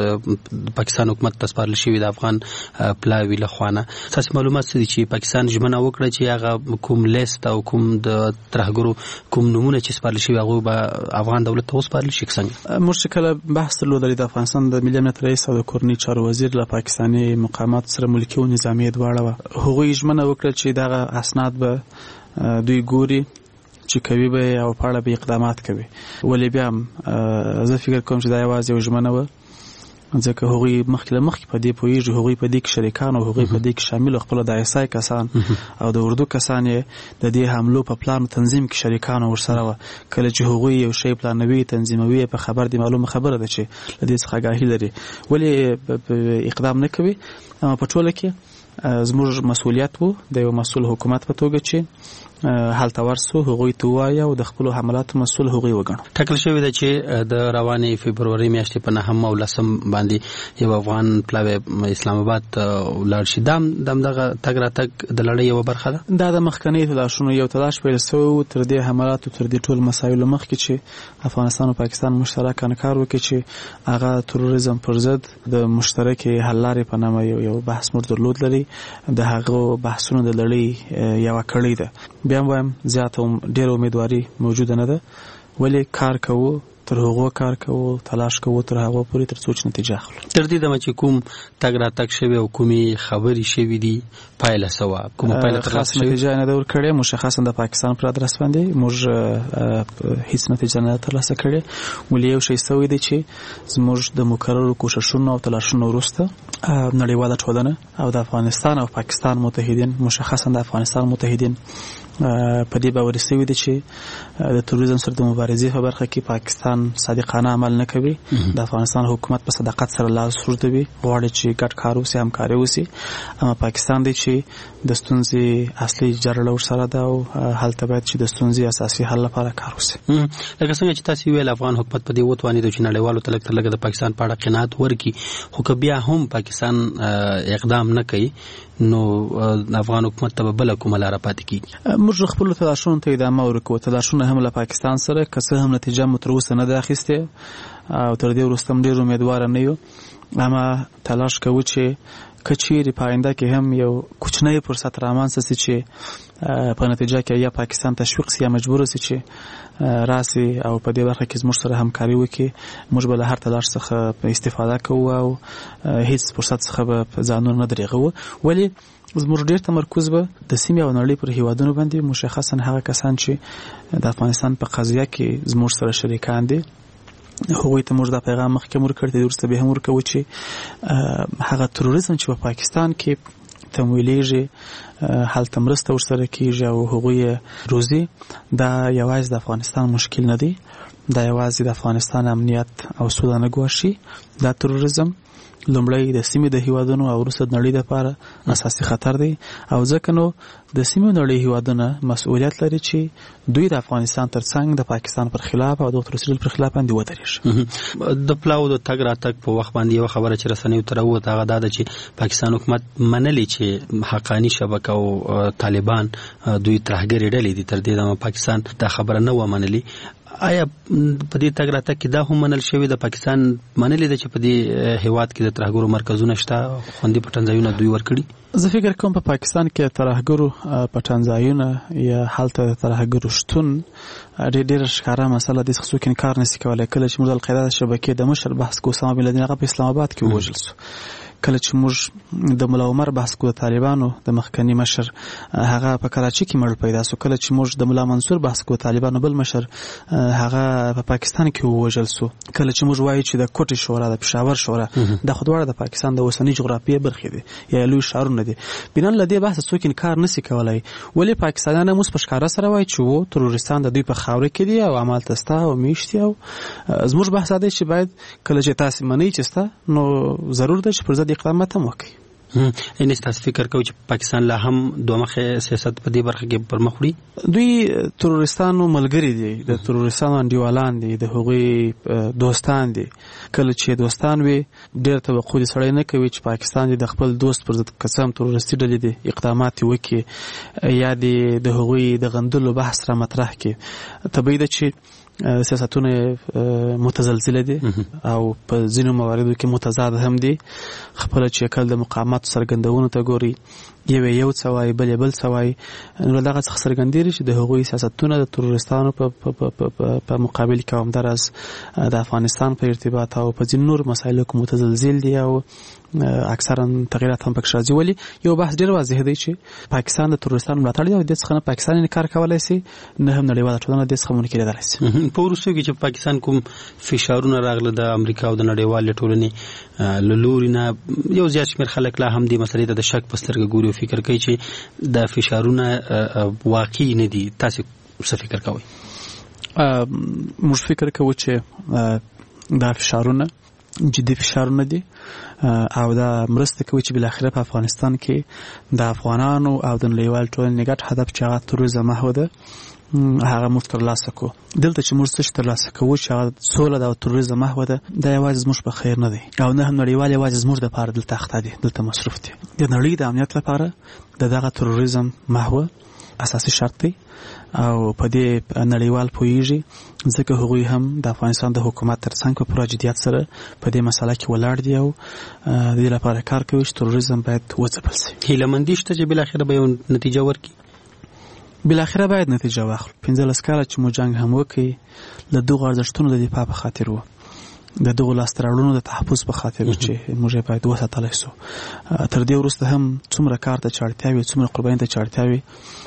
چې پاکستان حکومت ته سپارل شوي د افغان پلاوي له خوا نه تاسو معلومات څه دي چې پاکستان ژمنه وکړه چې هغه کوم لیست او کوم د ترهګرو کوم نمونه چې سپارل شوي هغه به افغان دولت ته وسپارل شي؟ څنګه موږ چې کله بحث درلودلی د افغانستان د ملي امنیت رئیس او د کورنۍ چارو وزیر له پاکستاني مقامات سره ملکي او نظامي دواړه وه، هغوی ژمنه وکړه چې دغه اسناد به دوی ګوري چې کوي به او په اړه به اقدامات کوي. ولې بیا هم زه فکر کوم چې دا یوازې یو ژمنه وه ځکه هغوی مخکې له مخکې په دې پوهېږي، هغوی په دې کې شریکان او هغوی په دې کې شامل او خپله د آی اس آی کسان او د اردو کسان یې د دې حملو په پلان تنظیم کې شریکان ورسره وه. کله چې هغوی یو شی پلانوي تنظیموي په خبر دي معلومه خبره ده چې له دې څخه آګاهي لري. ولې اقدام نه کوي؟ اما په ټوله کې زموږ مسؤلیت وو د یو مسؤل حکومت په توګه چې هلته ورسو هغوی ته ووایه او د خپلو حملاتو مسؤل هغوی وګڼو. ټاکل شوې ده چې د روانې فبروري میاشتې په نهم او لسم باندې یو افغان پلاوی اسلام آباد ولاړ شي. دا همدغه تګ راتګ د لړۍ یوه برخه ده؟ دا د مخکنیو تلاشونو یو تلاش پیل سوی و تر دې حملاتو تر دې ټول مسایلو مخکې چې افغانستان او پاکستان مشترکانه کار وکړي چې هغه تروریزم پر ضد د مشترکې حل لارې په نامه یو بحث موږ درلود لري. د هغو بحثونو د لړۍ یوه کړۍ ده. بیا وایم زیاته ډېره امیدواري موجوده نه ده. ولې کار کوو تر هغو کار کوو تلاش کوو تر هغو پورې تر څو چې نتیجه اخلو. تر دې دمه چې کوم تګ راتګ شوی او کومې خبرې شوي دي پایله څه وه؟ کومه پایله ترلاسه شوې؟ نتیجه نه ده ورکړې. مشخصا د پاکستان پر ادرس باندې موږ هیڅ نتیجه نه ده ترلاسه کړې. ولې یو شی سوی دی چې زموږ د مکررو کوښښونو او تلاشونو وروسته نړیواله ټولنه او د افغانستان او پاکستان متحدین مشخصا د افغانستان متحدین په دې باوري سوي دي چې د تروریزم سره د مبارزې په برخه کې پاکستان صادقانه عمل نه کوي. د افغانستان حکومت په صداقت سره لاس اوږدوي، غواړي چې ګډ کار وسي، همکاري وسي. اما پاکستان دی چې د ستونزې اصلي جرړه ورسره ده او هلته باید چې د ستونزې اساسي حل لپاره کار وسي. لکه څنګه چې تاسو ویل افغان حکومت په دې وتوانېدو چې نړیوالو ته لږ تر لږه د پاکستان په اړه قناعت ورکړي، خو که بیا هم پاکستان اقدام نه کوي نو افغان حکومت ته به بله کومه لاره پاتې کېږي؟ موږ خپلو تلاشونو ته ادامه ورکوو. تلاشونه هم له پاکستان سره که څه هم نتیجه مو تر اوسه نه ده اخیستې او تر دې وروسته هم ډېر امیدواره نه یو، اما تلاش کوو چې که چیرې په آینده کې هم یو کوچنی فرصت رامنځته سي چې په نتیجه کې یا پاکستان تشویق سي یا مجبور سي چې راسي او په دې برخه کې زموږ سره همکاري وکړي، موږ به له هر تلاش څخه استفاده کوو او هیڅ فرصت څخه به ځانونه نه دریغوو. ولې زموږ ډېر تمرکز به د سیمې او نړۍ پر هیوادونو باندې، مشخصا هغه کسان چې د افغانستان په قضیه کې زموږ سره شریکان دي، هغوی ته موږ دا پیغام مخکې ورکړی دی، وروسته بیا هم ورکوو چې هغه تروریزم چې په پاکستان کې تمویلیږي هلته مرسته ورسره کیږي او هغوی روزي، دا یوازې د افغانستان مشکل نه دی، دا یوازې د افغانستان امنیت او سوله نه ګواښي. دا تروریزم لومړی د سیمې د هیوادونو او وروسته د نړۍ لپاره اساسي خطر دی او ځکه نو د سیمې نړۍ هیوادونه مسؤلیت لري چې دوی د افغانستان ترڅنګ د پاکستان پر خلاف او د تروريستانو پر خلاف باندې ودرېږي. د پلاو د تګ راتګ په وخت باندې یو خبره چې رسنیو ته راووته هغه دا ده چې پاکستان حکومت منلي چې حقاني شبکه او طالبان دوی ترهګري ډلې دي، تر دې دمه پاکستان دا خبره نه و منلي. آیا په دې تګ راتګ کې دا هم منل شوی د پاکستان منلي ده چې په دې هیواد کې د ترهګرو مرکزونه شته، خوندي پټنځایونه دوی ورکړي؟ زه فکر کوم په پاکستان کې ترهګرو پټنځایونه یا هلته ترهګرو شتون ډېر ډېر ښکاره مسله د څه څوک انکار نشي کولای. کله چې موږ د القاعده شبکې د مشر بحث کو اسامه بن لادن هغه په اسلام آباد کې ووژل شو، کله چې موږ د ملا عمر بحث کو د طالبانو د مخکنی مشر هغه په کراچي کې مړ پیدا شو، کله چې موږ د ملا منصور بحث کو د طالبانو بل مشر هغه په پاکستان کې ووژل شو، کله چې موږ وایو چې د کوټي شورا د پېښور شورا د خودوړه د پاکستان د اوسنۍ جغرافیې برخې دي یا لوی ښارونه دي، بنان لدی بحث څوک انکار نشي کولای. ولی پاکستانیان موږ په ښکارا سره وایي چې وو ترورستان د دوی په خاور کې دي او عمل تستا او میشتي او زموږ بحث دی چې باید کله چې تاسو منئ چې ستا نو ضرور ده چې پر ضد اقدامات هم وکړي. ان تاسو فکر کوئ چې پاکستان لا هم دوه مخه سیاست په دې برخه کې پر مخ وړي؟ دوی ترورستانو ملګری دي، د ترورستانو انډیوالان دي، د هغوی دوستان دي. کله چې دوستان وي ډېر توقع دي سړی نه کوي چې پاکستان د خپل دوست پر ضد قسم ترورستي ډلې دي اقدامات وکړي یا د هغوی د غندلو بحث را مطرح کړي. طبیعي ده چې سیاستونه متزلزله دي او په ځینو مواردو کې متضاد هم دي. خپل چې کله د مقاومت څرګندونو ته ګوري یو یو څه وایي بل بل څه وایي، نو دغه څه څرګندېږي چې د هغوی سیاستونه د ترورستانو په مقابل کې همدارس د افغانستان په ارتباط او په ځینو نور مسایلو کې متزلزل دي او اکثرا تغیرات هم پکې راځي. ولی یو بحث ډیر واضح دی چې پاکستان د ترورستانو ملاتړ دی او د څخه پاکستان انکار کولای شي نه هم نړیواله ټولنه د څخه مونږ کېدای شي. په وروستیو کې چې پاکستان کوم فشارونه راغله د امریکا او د نړیوالې ټولنې له لوري نه، یو زیات شمېر خلک لا هم دې مسلې ته د شک په سترګه ګوري او فکر کوي چې دا فشارونه واقعي نه دي. تاسو څه فکر کوئ؟ موږ فکر کوو چې دا فشارونه جدي فشارونه دي او دا مرسته کوي چې بالاخره په افغانستان کې د افغانانو او د نړیوال ټولنې ګډ هدف چې هغه تروریزم محو ده هغه موږ ترلاسه کوو. دلته چې موږ څه ترلاسه کوو چې هغه سوله او تروریزم محو ده، دا یوازې زموږ په خیر نه دی او نه هم نړیوال یوازې زموږ دپاره دلته اخته دي، دلته مصروف دي. د نړۍ د امنیت لپاره د دغه تروریزم محو اساسي شرط دی او په دې نړیوال پوهیږي ځکه هغوی هم د افغانستان د حکومت ترڅنګ په پوره جدیت سره په دې مسله کې ولاړ دي او د دې لپاره کار کوي چې تروریزم باید وځپل شي. هیله مندي شته چې بالاخره به یو نتیجه ورکړي؟ بالاخره باید نتیجه واخلو. پنځلس کاله چې مو جنګ هم وکړي له دغو ارزښتونو د دفاع په خاطر وو، د دغو لاسته راوړنو د تحفظ په خاطر چې موږ یې باید وساتلی شو. تر دې وروسته هم څومره کار ته چې اړتیا وي، څومره قرباني ته چې اړتیا وي،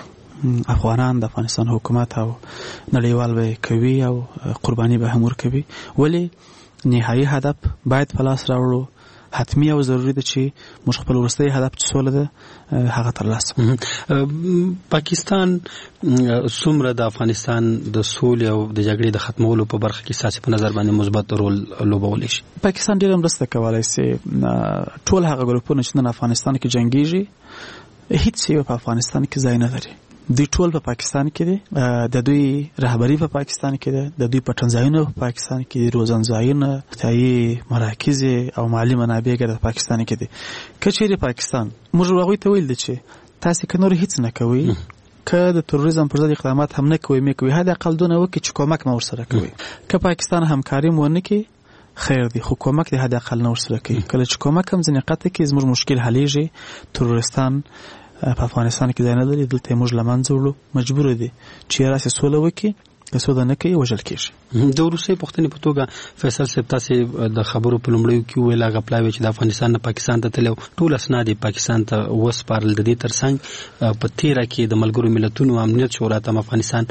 افغانان د افغانستان حکومت او نړیوال به کوي او قرباني به هم ورکوي. ولی نهایي هدف باید په لاس راوړو، حتمی او ضروری ده چې موږ خپل وروستی هدف چې سوله ده هغه ترلاسه کړو. پاکستان څومره د افغانستان د سولې او د جګړې د ختمولو په برخه کې ستاسو په نظر باندې مثبت رول لوبولی شي؟ پاکستان ډېره مرسته کولی شي. ټول هغه ګروپونه چې نن افغانستان کې جنګیږي هیڅ یو په افغانستان کې ځای نه لري. دوی ټول په پاکستان کې دي، د دوی رهبری په پاکستان کې ده، د دوی پټنځایونه په پاکستان کې دي، روزنځایونه، ځایي مراکز او مالی منابع ګډ په پاکستان کې دي. که چیرې پاکستان موږ هغوی ته ویل دي چې تاسې که نور هیڅ نه کوئ، که د تروریزم پر ضد اقدامات هم نه کوئ مې کوئ، حداقل دونه وکړئ چې کومک مو ورسره کوئ. که پاکستان همکاري مو ونه کړي خیر دی، خو کومک دې حداقل نه ورسره کوي. کله چې کومک هم ځینې قطع کړي زموږ مشکل حلیږي. ترورستان په افغانستان کې ځای نه لري، دلته موږ له منځه وړو، مجبور دي چې راسي سوله وکړي، که سوله نه کوي وژل کېږي. د وروستۍ پوښتنې په توګه فیصل صاحب تاسې د خبرو په لومړیو کې وویل هغه پلاوی چې د افغانستان نه پاکستان ته تللی ټول اسناد یې پاکستان ته وسپارل. د دې ترڅنګ په تېره کې د ملګرو ملتونو امنیت شورا ته افغانستان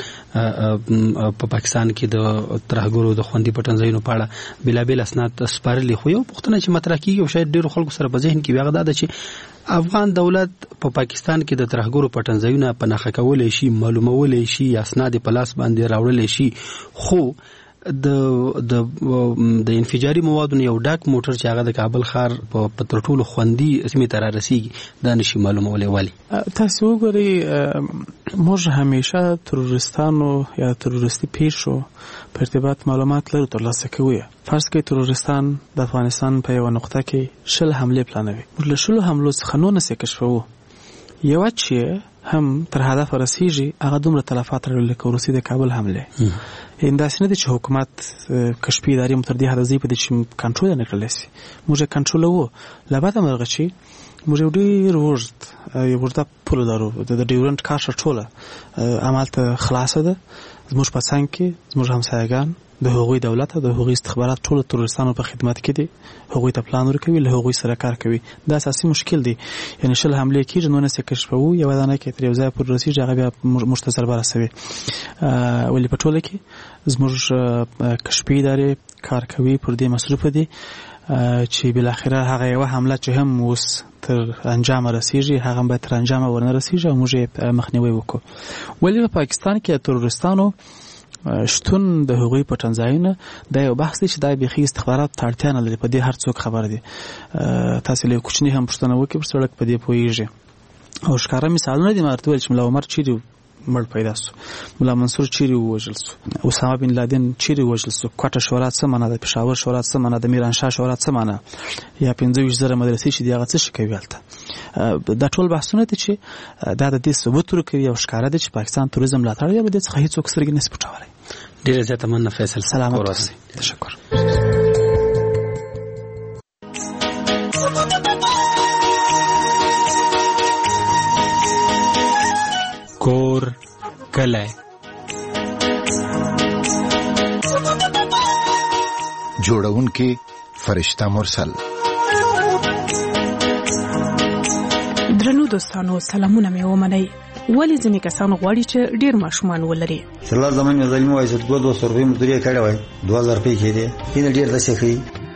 په پاکستان کې د ترهګرو د خوندي پټنځایونو په اړه بېلابېل اسناد سپارلي. خو یو پوښتنه چې مطرح کېږي او شاید ډېرو خلکو سره په ذهن کې وي هغه دا ده چې افغان دولت په پا پاکستان کې د ترهګرو پټنځایونه په نښه کولی شي، معلومولی شي، اسناد په لاس باندې راوړلی شي، خو د د د انفجاري موادو یو ډاک موټر چې هغه د کابل ښار په تر ټولو خوندي سیمې ته را رسیږي دا نشي معلومولی ولې؟ تاسو وګورئ موږ همیشه تروریستانو یا تروریستي پیښو په ارتباط معلومات لرو ترلاسه کوو. فرض کړئ تروریستان د افغانستان په یوه نقطه کې شل حملې پلانوي، موږ له شلو حملو څخه نولس یې کشفوو. یوه چې هم تر هدف رسیږي هغه دومره تلفات لري لکه وروستي د کابل حملې. همداسې نه دی چې حکومت کشفي ادارې مو تر دې حده ځي په دې چې کنټرول یې نه کړلی سي. موږ یې کنټرولوو. له بده مرغه چې موږ یو ډېر اوږد یو اوږده پوله لرو، د ډیورنډ کرښه ټوله همالته خلاصه ده. زموږ په څنګ کې زموږ همسایګان د هغوی دولت او د هغوی استخبارات ټول تروریستانو په خدمت کې دي، هغوی ته پلان ورکوي، له هغوی سره کار کوي. دا اساسي مشکل دی. یعنی شل حملې کېږي نولس یې کشفوو، یوه دانه کې تر یو ځایه پورې رسېږي هغه بیا موږ ته ضربه رسوي. ولې په ټوله کې زموږ کشفي ادارې کار کوي، پر دې مصروفه دي چې بالاخره هغه یوه حمله چې هم اوس تر انجامه رسیږي هغه هم باید تر انجامه ورنه رسیږي او موږ یې مخنیوی وکړو. ولې په پاکستان کې تروریستانو شتون د هغوی په ټنځایونه دا یو بحث دی چې دا بیخي استخبارات ته اړتیا نه لري. په دې هر څوک خبر دی. تاسې له یو کوچني هم پوښتنه وکړئ پر سړک په دې پوهېږي. او ښکاره مثالونه دي. ما ورته ویل چې ملا عمر چیرې مړ پیدا سو، ملا منصور چیرې ووژل سو، اسامه بن لادن چیرې ووژل سو، کوټه شورا څه معنا ده، پېښور شورا څه معنا ده، میرانشاه شورا څه معنا، یا پنځه ویشت زره مدرسې چې دي هغه څه شي کوي هلته. دا ټول بحثونه دي چې دا د دې ثبوت ورکوي او ښکاره دی چې پاکستان توریزم ملاتړ دی. به دې څخه هېڅوک سترګې نشي پټولی. ډېره زیاته مننه فیصل. سلامت اوسئ. تشکر. کور کلی جوړونکي فرشته مرسل. درنو دوستانو سلامونه مې ومنئ. ولې ځینې کسان غواړي چې ډېر ماشومان ولري؟ سلا زمانه ظلم وایي چې دوه دوه سو روپۍ مزدوري کړې وای دوه هزار روپۍ کېدې این ډېر د شخې.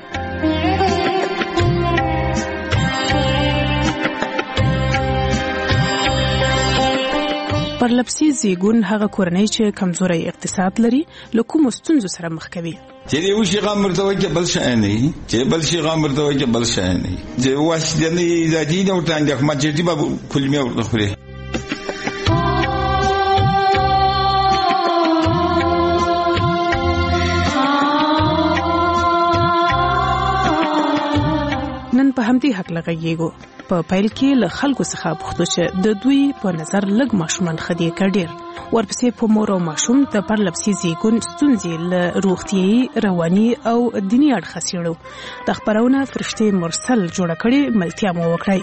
پرلپسې زیږون هغه کورنۍ چې کمزوری اقتصاد لري له کومو ستونزو سره مخ کوي. چې یو شي غام مرتوي کې بل شي نه، چې بل شي غام مرتوي کې بل شي نه، چې واسدنې زادي نه وټان د احمد چې به کلمه ورخوري. نن په همدې حق لغږیږو. په پیل کې له خلکو څخه پوښتنه چې د دوی په نظر لږ ماشومان خدي کډیر، ورپسې په مور او ماشوم د پرلپسې زیږون ستونزې له روغتیايي، رواني او دیني اړخه څېړو. د خپرونه فرشته مرسل جوړه کړې، ملتیا مو وکړئ.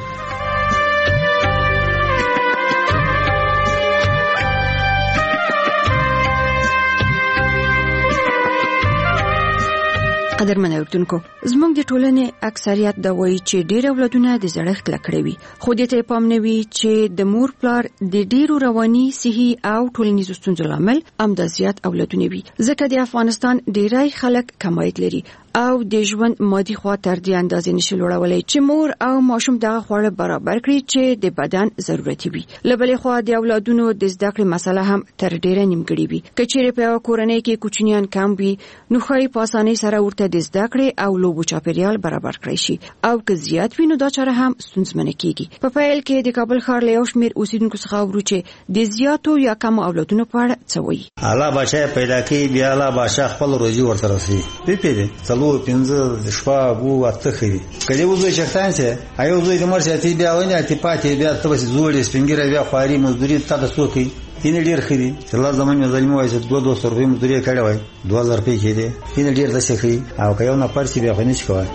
قدرمن اوردونکو، زموږ د ټولنې اکثریت دا وایي چې ډېر اولادونه د زړښت لکړې وي، خو دې ته پام نه وي چې د مور پلار د ډېرو رواني، صحي او ټولنیزو ستونزو لامل همدا زیات اولادونه وي. ځکه د افغانستان ډېری خلک کم عاید لري او د ژوند مادي خوا تر دې اندازې نشي لوړولی چې مور او ماشوم دغه خواړه برابر کړي چې د بدن ضرورتي وي. له بلې خوا د اولادونو د زده کړې مسله هم تر ډېره نیمګړې وي. که چیرې په یوه کورنۍ کې کوچنیان کم وي نو ښایي په اسانۍ سره ورته د زده کړې او لوبو چاپیریال برابر کړی شي، او که زیات وي نو دا چاره هم ستونزمنه کیږي. په پیل کې د کابل ښار له یو شمېر اوسیدونکو څخه اورو چې د زیاتو یا کمو اولادونو په اړه څه وایي. الله بچی پیدا کوي، بیا الله بادشاه خپل روزي ورته رسوي. پېپېدې څلور پنځه شپږ اووه اته ښه وي. که دې وزوی چښتان چې ایو زوی د مړ شي بیا ونې اتې پاتې بیا ته بس زوړې سپین ږیری بیا خواري مزدوري تا د څوک کوي. این ډېر ښه دي چې الله زمانه ظلم وایي چې دوه دوه سو روپۍ مزدوري کړې وای دوه هزار روپۍ کېدې این ډېر د شخې. او که یو نفر چې بیا خو نشي کولی.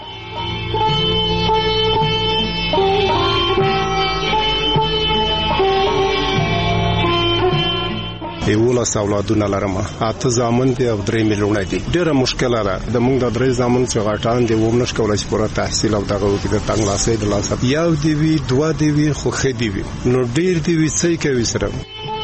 یولس اولادونه لرم، اته زامن دي او درې میلیونه دي. ډېره مشکله ده. د موږ د درې زامن چې غټان دي و نشو کولی چې پوره تحصیل او دغه وکړي. د تنګ لاسۍ د لاسه یو دي وي، دوه دي وي، خو ښه دي وي، نو ډېر دي وي څه کوي سره.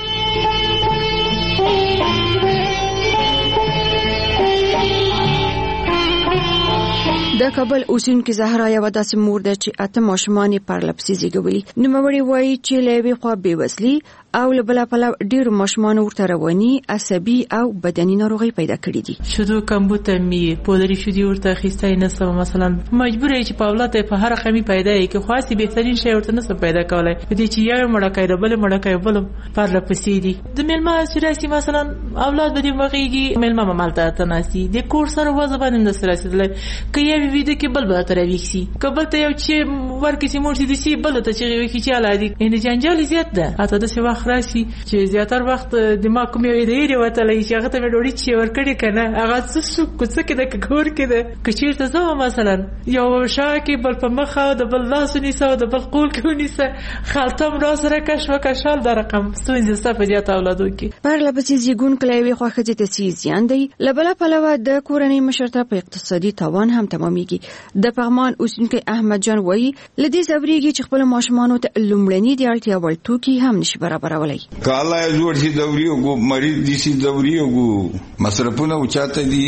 د کابل اوسیدونکې زهرا یوه داسې مور ده چې اته ماشومان یې پرلپسې زیږولي. نوموړې وایي چې له یوې خوا بېوزلي او له بل پلوه ډیر ماشومان ورته رواني عصبي او بدني ناروغي پیدا کړې دي. شودو کمبوته می پودری شودي ورته خيستای نه سم مثلا مجبور یې چې په اولاد په هر قمی پیدا یې کې خاصي بهترین شی ورته نه پیدا کولای دي چې یو مړکای د بل مړکای بل پر لپسې دي د ملما سراسي مثلا اولاد به دې مغيږي ملما مالته تناسي د کور سره وځ باندې د سراسي دل کې یو ویډیو کې بل به تر ویکسي کبل ته یو چې ورکه چې مورتي دي سي بل ته چې ویکي چې علادي ان جنجال زیات ده اته د څه وخت راشي چې زیاتره وخت دماغ کوم یو دی وتلای چې هغه ته ډوډۍ چې ورکړي کنه هغه څه کوڅه کې د کور کې ده کچیر ته زما مثلا یو شاکي بل په مخه د بل لاس ونیسه د بل قول کې ونیسه خالتم را سره کش وکشال د رقم ستونزې ستاسو د اولادو کې پر لبسې زیګون کلوي خوخه د تسي زیان دی لبل په لوا د کورنۍ مشرته په اقتصادي توان هم تمامېږي د پغمان اوسنکي احمد جان وایي لدی زبريږي چې خپل ماشومان ته لومړني دی اړتیا ول توکي هم نشي برابرولای کاله جوړ شي دوري او مریض دي شي دوري او مصرفونه اوچاته دي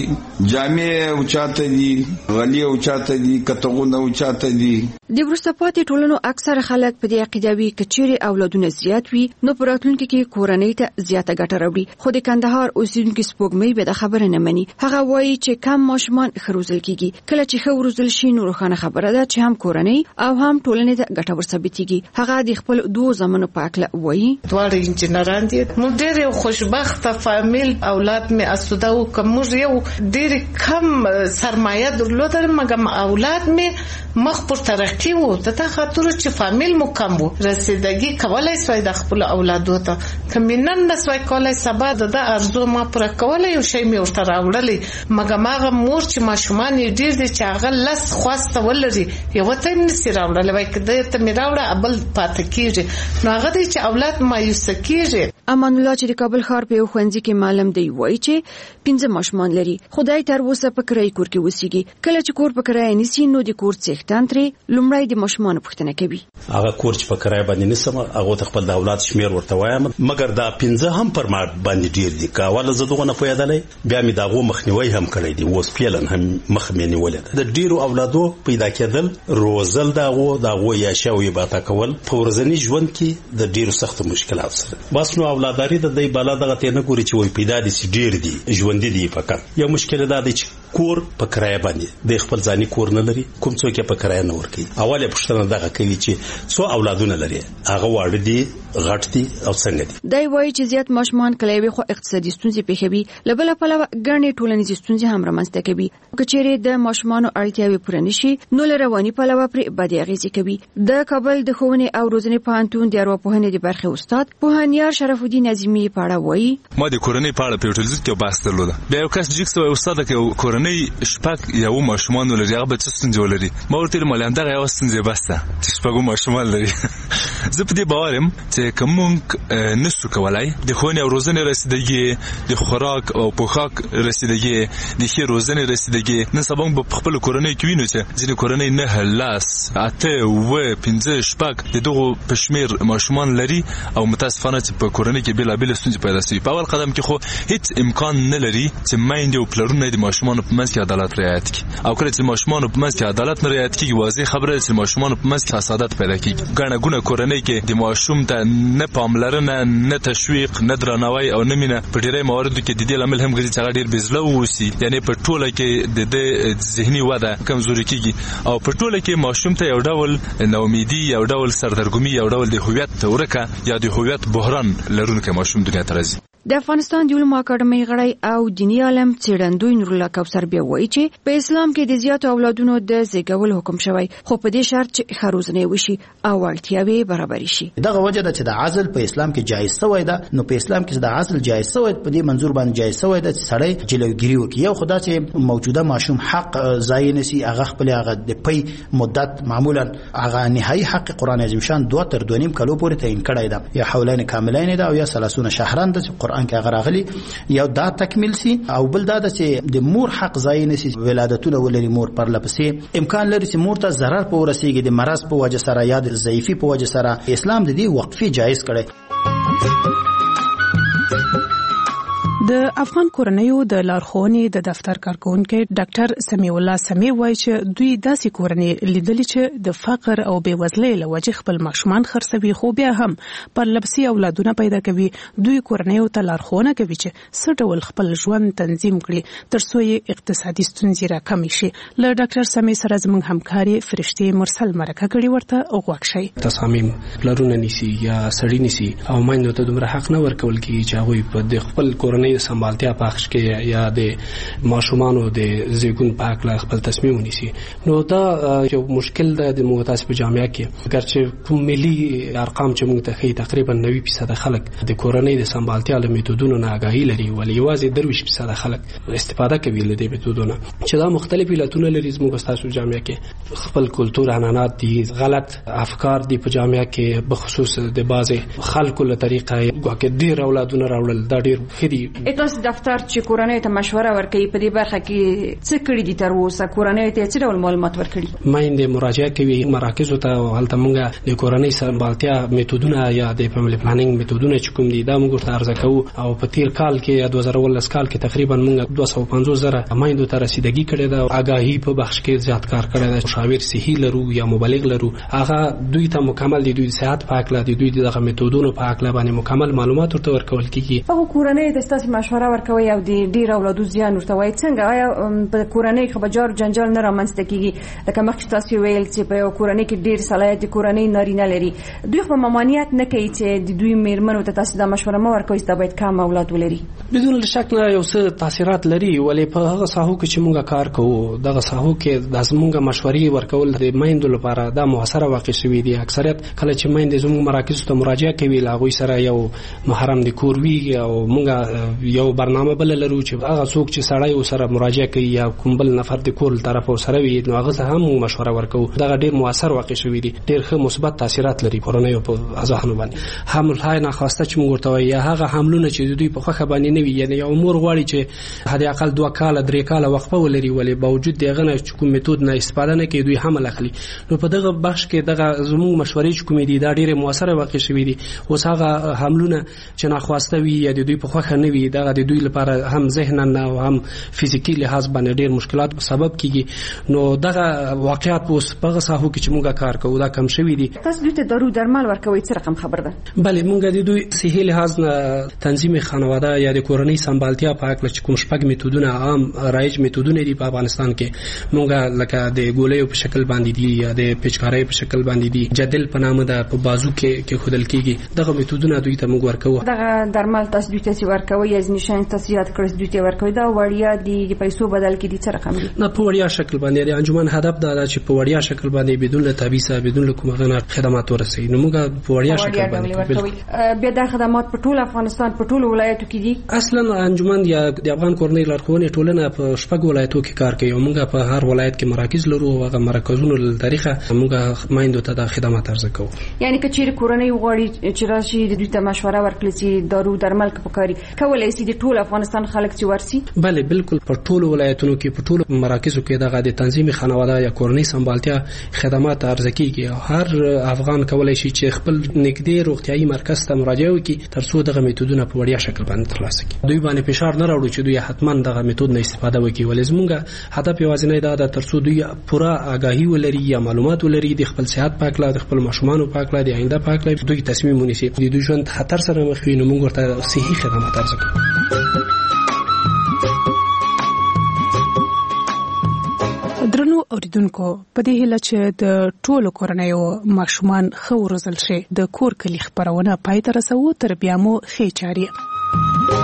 جامع اوچاته دي غلي اوچاته دي کتغونه اوچاته دي د ورستپاتې ټولنو اکثر خلک په دې عقیده وي کچېری اولادونه زیات وي نو پراتونکو کې کورنۍ ته زیاته ګټه راوړي خو د کندهار اوسیدونکو سپوږمۍ به د خبره نه مني هغه وایي چې کم ماشومان خروزل کیږي کله چې خروزل شي نو روښانه خبره ده چې هم کورنۍ او هم ټولنې ته ګټه ورثبتيږي هغه د خپل دوه زمونو پاکله وایي دوه انجنيران دي مو ډېر خوشبخته فامیل اولاد می اسوده او کوم یو ډېر کم سرمایه درلودل مګم اولاد می مخ پر ترقی وو ته خاطر چې فامیل مو کم وو رسیدګي کولای سوی د خپل اولادو ته کمنن نسوي کولای سبا د ارزو ما پر کولای یو شی می ورته راوړلې مګم هغه مور چې ماشومان یې ډېر دي چې هغه لس خواسته ولري یو ته نسی راوړل وای کده ته می راوړه ابل پاتې کیږي نو هغه دې چې اولاد مایوس کیږي. امان الله چې د کابل ښار په خوندې کې معلم دی وایي چې پنځه ماشومان لري خدای تر اوسه په کرای کور کې وسیږي کله چې کور په کرای نسی نو د کور څښتن ترې لومړی د ماشومان پوښتنه کوي هغه کور چې په کرای باندې نسم هغه خپل د اولاد شمیر ورته وایم مګر دا پنځه هم پر ما باندې ډیر دي کاوله زدهونه پویدلې بیا می داغو مخنیوي هم کړی دی اوس پیلن هم مخ مې نیولې د ډیرو اولادو پیدا کېدل روزل داغو داغو یا شوی باتا کول په ورځنی ژوند کې د ډیرو سخت مشکلات سره بس نو اولاداری د دې بالا دغه ته نه ګوري چې وای پیدا دي سي ډیر دي ژوند دي فقط یو مشکل دا دی چې کور په کرای باندې د خپل ځاني کور نه لري کوم څوک په کرای نه ورکي اوله پښتنه دغه کوي چې څو اولادونه لري هغه واړه دي غټ دي او څنګه دي دای وایي چې زیات ماشومان کلوي خو اقتصادي ستونزې پیښوي لبل په لور ګڼې ټولنیزې ستونزې هم رامنځته کوي کچېره د ماشومانو اړتیاوې پوره نشي نو لرواني په لور پر بدې اغېزې کوي د کابل د ښوونې او روزنې پوهنتون د ارواپوهنې د برخې استاد پوهانیار شرف الدین عظیمی په اړه وایي ما د کورنۍ په اړه په ټولګي کې بحث درلود بیا یو کس جګ سوی استاد کې کورنۍ شپږ یو ماشومان لري هغه به څه ستونزې ولري ما ورته مالم دغه یو ستونزې بس ده چې شپږ ماشومان لري زه په دې باورم چې کومک نسو کولای د ښوونې او روزنې رسیدګي د خوراک او پوښاک رسیدګي د ښه روزنې رسیدګي نن سبا په خپل کورنۍ کې وینو چې ځینې کورنۍ نه لاس اته و پنځه شپږ د دغه پښمیر ماشومان لري او متاسفانه چې په کورنۍ کې بلا بلا ستونزې پیدا شي په اول قدم کې خو هیڅ امکان نه لري چې مایند او پلرونه د ماشومان په منځ کې عدالت رعایت کړي او کله چې ماشومان په منځ کې عدالت نه رعایت کیږي واضح خبره ده چې ماشومان په منځ کې حسادت پیدا کیږي ګڼه ګونه کورنۍ کې د ماشوم ته نه پاملرنه نه تشویق نه درناوی او نه مینه په ډیری مواردو کې د دې لامل هم ګرځي چې هغه ډیر بزله ووسی یعنی په ټوله کې د د ذهني وده کمزوري کیږي او په ټوله کې ماشوم ته یو ډول ناامیدي یو ډول سردرګمي یو ډول د هویت ورکه یا د هویت بحران لرونکي ماشوم دنیا ته راځي د افغانستان د علومو اکاډمۍ غړی او دینی عالم څېړندوی نور الله کوثر بیا وایي چې په اسلام کې د زیاتو اولادونو د زیږول حکم شوی خو په دې شرط چې خروزنه وشي او اړتیاوې برابر شي دغه وجه ده چې د عزل په اسلام کې جایز شوی ده نو په اسلام کې د عزل جایز شوی په دې منظور باندې جایز شوی ده چې سړی جلوګیری وکړي یو خدای چې موجوده ماشوم حق ضایع نشي هغه خپل هغه د پي مدت معمولا هغه نهایی حق قران عظیم شان دوه تر دوه نیم کلو پورې تعیین کړی ده یا حولین کاملین ده او یا ثلاثون شهران ده قران کې هغه راغلي یو دا تکمیل سي او بل دا چې د مور حق ضایع نشي ولادتونه ولري مور پر لپسې امکان لري چې مور ته ضرر په ورسیږي د مرض په وجه سره یا د ضعیفي په وجه سره اسلام د دې وقفي جایز کړي د افغان کورنیو د لارښوونې د دفتر کارکونکو ډاکټر سمیع الله سمیع وایي چې دوی داسې کورنۍ لیدلې چې د فقر او بېوزلۍ له وجې خپل ماشومان خرڅوي خو بیا هم پرلپسې اولادونه پیدا کوي. دوی کورنیو ته لارښوونه کوي چې څه ډول خپل ژوند تنظیم کړي تر څو یې اقتصادي ستونزې راکمې شي. له ډاکټر سمیع سره زموږ همکاري فرشتې مرسل مرکه کړې ورته غوږ شئ. تصامیم پلرونه نیسي یا سړی نیسي او ماینو ته دومره حق نه ورکول کېږي چې هغوی په د خپل کورنۍ د سمبالتیا په حق کې یا د ماشومانو د زیږون په حق خپل تصمیم ونیسي. نو دا یو مشکل ده د موږ په جامعه کې. اگرچې کوم ملي ارقام چې موږ ته ښیي تقریبا نوي فیصد خلک د کورنۍ د سمبالتیا له میتودونو نه آګاهي لري ولې یوازې درویشت فیصد خلک استفاده کوي له دې میتودونو چې دا مختلف علتونه لري. زموږ ستاسو جامعه کې خپل کلتور عنعنات دي غلط افکار دي په جامعه کې بخصوص د بعضې خلکو له طریقه ګواکې ډېر اولادونه راوړل دا ډېر ښه دي. تاسو دفتر چې کورنۍ ته مشوره ورکوي په دې برخه کې څه کړي دي تر اوسه کورنۍ ته څه ډول معلومات ورکړي؟ مایندې مراجعه کوي مراکزو ته هلته موږ د کورنۍ سمبالتیا میتودونه یا د فیملی پلانینګ میتودونه چې کوم دي دا موږ ورته عرضه کوو او په تیر کال کې دوه زره اوولس کال کې تقریبا موږ دوه سوه پنځوس زره مایندو ته رسیدګي کړې ده. آګاهي په بخش کې زیات کار کړی ده. مشاور صحي لرو یا مبلغ لرو هغه دوی ته مکمل دي دوی صحت په اړه دي دوی دغه میتودونو په اړه باندې مکمل معلومات ورته ورکول کیږي. هغه کورنۍ د تاسو مشوره ورکوي او د ډیر اولادو زیان ورته وایي څنګه آیا په کورنۍ کې بجار جنجال نه رامنځته کیږي لکه مخکې تاسو ویل چې په کورنۍ کې ډیر صلاحیت کورنۍ نارینه لري دوی خو ممانعت نه کوي چې د دوی میرمنو ته تاسو د مشوره مو ورکوي چې باید کم اولاد ولري؟ بدون شک نه یو څه تاثیرات لري ولې په هغه ساحو کې چې موږ کار کوو دغه ساحو کې د زموږ مشورې ورکول د مایندو لپاره دا موثره واقع شوی دی. اکثریت کله چې مایندې زموږ مراکز ته مراجعه کوي له هغوی سره یو محرم د کور وي او موږ یو برنامه بل لرو چې هغه څوک چې سړی سره مراجعه کوي یا کوم بل نفر د کور طرف سره وي نو هغه ته هم مشوره ورکو. دا ډیر موثر واقع شوی دی ډیر ښه مثبت تاثیرات لري کورنۍ په ازاحنو باندې. حمل های نه خواسته چې موږ ورته وایي هغه حملونه چې دوی په خوخه باندې نه وي یعنی یو مور غواړي چې حد اقل دوه کال درې کال وقفه ولري ولې باوجود دغه نه چې کوم میتود نه استفاده نه کوي دوی حمل اخلي. نو په دغه بخش کې دغه زموږ مشورې چې کوم دي دا ډیره موثر واقع شوی دي. اوس هغه حملونه چې نه خواسته وي یا د دوی په خوخه نه وي دغه د دوی لپاره هم ذهناً او هم فزیکی لحاظ باندې ډیر مشکلات سبب کیږي. نو دغه واقعیت اوس په هغه ساحو کې چې موږ کار کوو دا کم شوی دي. تاسو دوی ته دارو درمل ورکوي څه رقم خبر ده؟ بله موږ د دوی صحي لحاظ نه تنظیم خانواده یا د کورنۍ سمبالتیا په اړه چې کوم شپږ میتودونه عام رایج میتودونه دي په افغانستان کې موږ لکه د ګولیو په شکل باندې دي یا د پیچکارۍ په شکل باندې دي جدل په نامه ده په بازو کې کې خودل کیږي دغه میتودونه دوی ته موږ ورکوو. دغه درمل تاسو دوی ته ورکوي از نشان تاسو یاد کړئ دوی ته ورکوي دا وړیا دي پیسو بدل کې دي څه رقم دي؟ نه په وړیا شکل باندې د انجمن هدف دا چې په وړیا شکل باندې بدون تعویض بدون کوم غنه خدمات ورسوي. نو موږ په وړیا شکل باندې ورکوي. بیا د خدمات په ټول افغانستان په ټول ولایتو کې دي؟ اصلا انجمن یا د افغان کورنۍ لارښوونې ټولنه په شپږ ولایتو کې کار کوي او موږ په هر ولایت کې مراکز لرو او هغه مرکزونو له طریقه موږ مایندو ته د خدمات عرضه کوو. یعنی که چیرې کورنۍ غواړي چې راشي د دوی ته مشوره ورکړي چې دارو درمل کې پکاري کولای شي د ټول افغانستان خلک چې ورسي؟ بله بالکل په ټول ولایتونو کې په ټول مراکزو کې دغه د تنظیم خانواده یا کورنۍ سمبالتیا خدمات عرضه کیږي او هر افغان کولای شي چې خپل نږدې روغتيایي مرکز ته مراجعه وکړي تر څو دغه میتودونه په وړیا شکل باندې ترلاسه کړي. دوی باندې فشار نه راوړو چې دوی حتما دغه میتود نه استفاده وکړي ولې زموږ هدف یوازینی دا ده تر څو دوی پوره آگاهی ولري یا معلومات ولري د خپل صحت په اړه د خپل ماشومان په اړه د آینده په اړه دوی تصمیم ونیسي د دوی ژوند خطر سره مخ وي. نو موږ ورته صحي خدمات عرضه کوو. درنو اوریدونکو په دې هیله چې د ټولو کورنیو ماشومان ښه وروزل شي د کور کلی خبرونه پای ته رسوو تر بیا مو ښې چارې.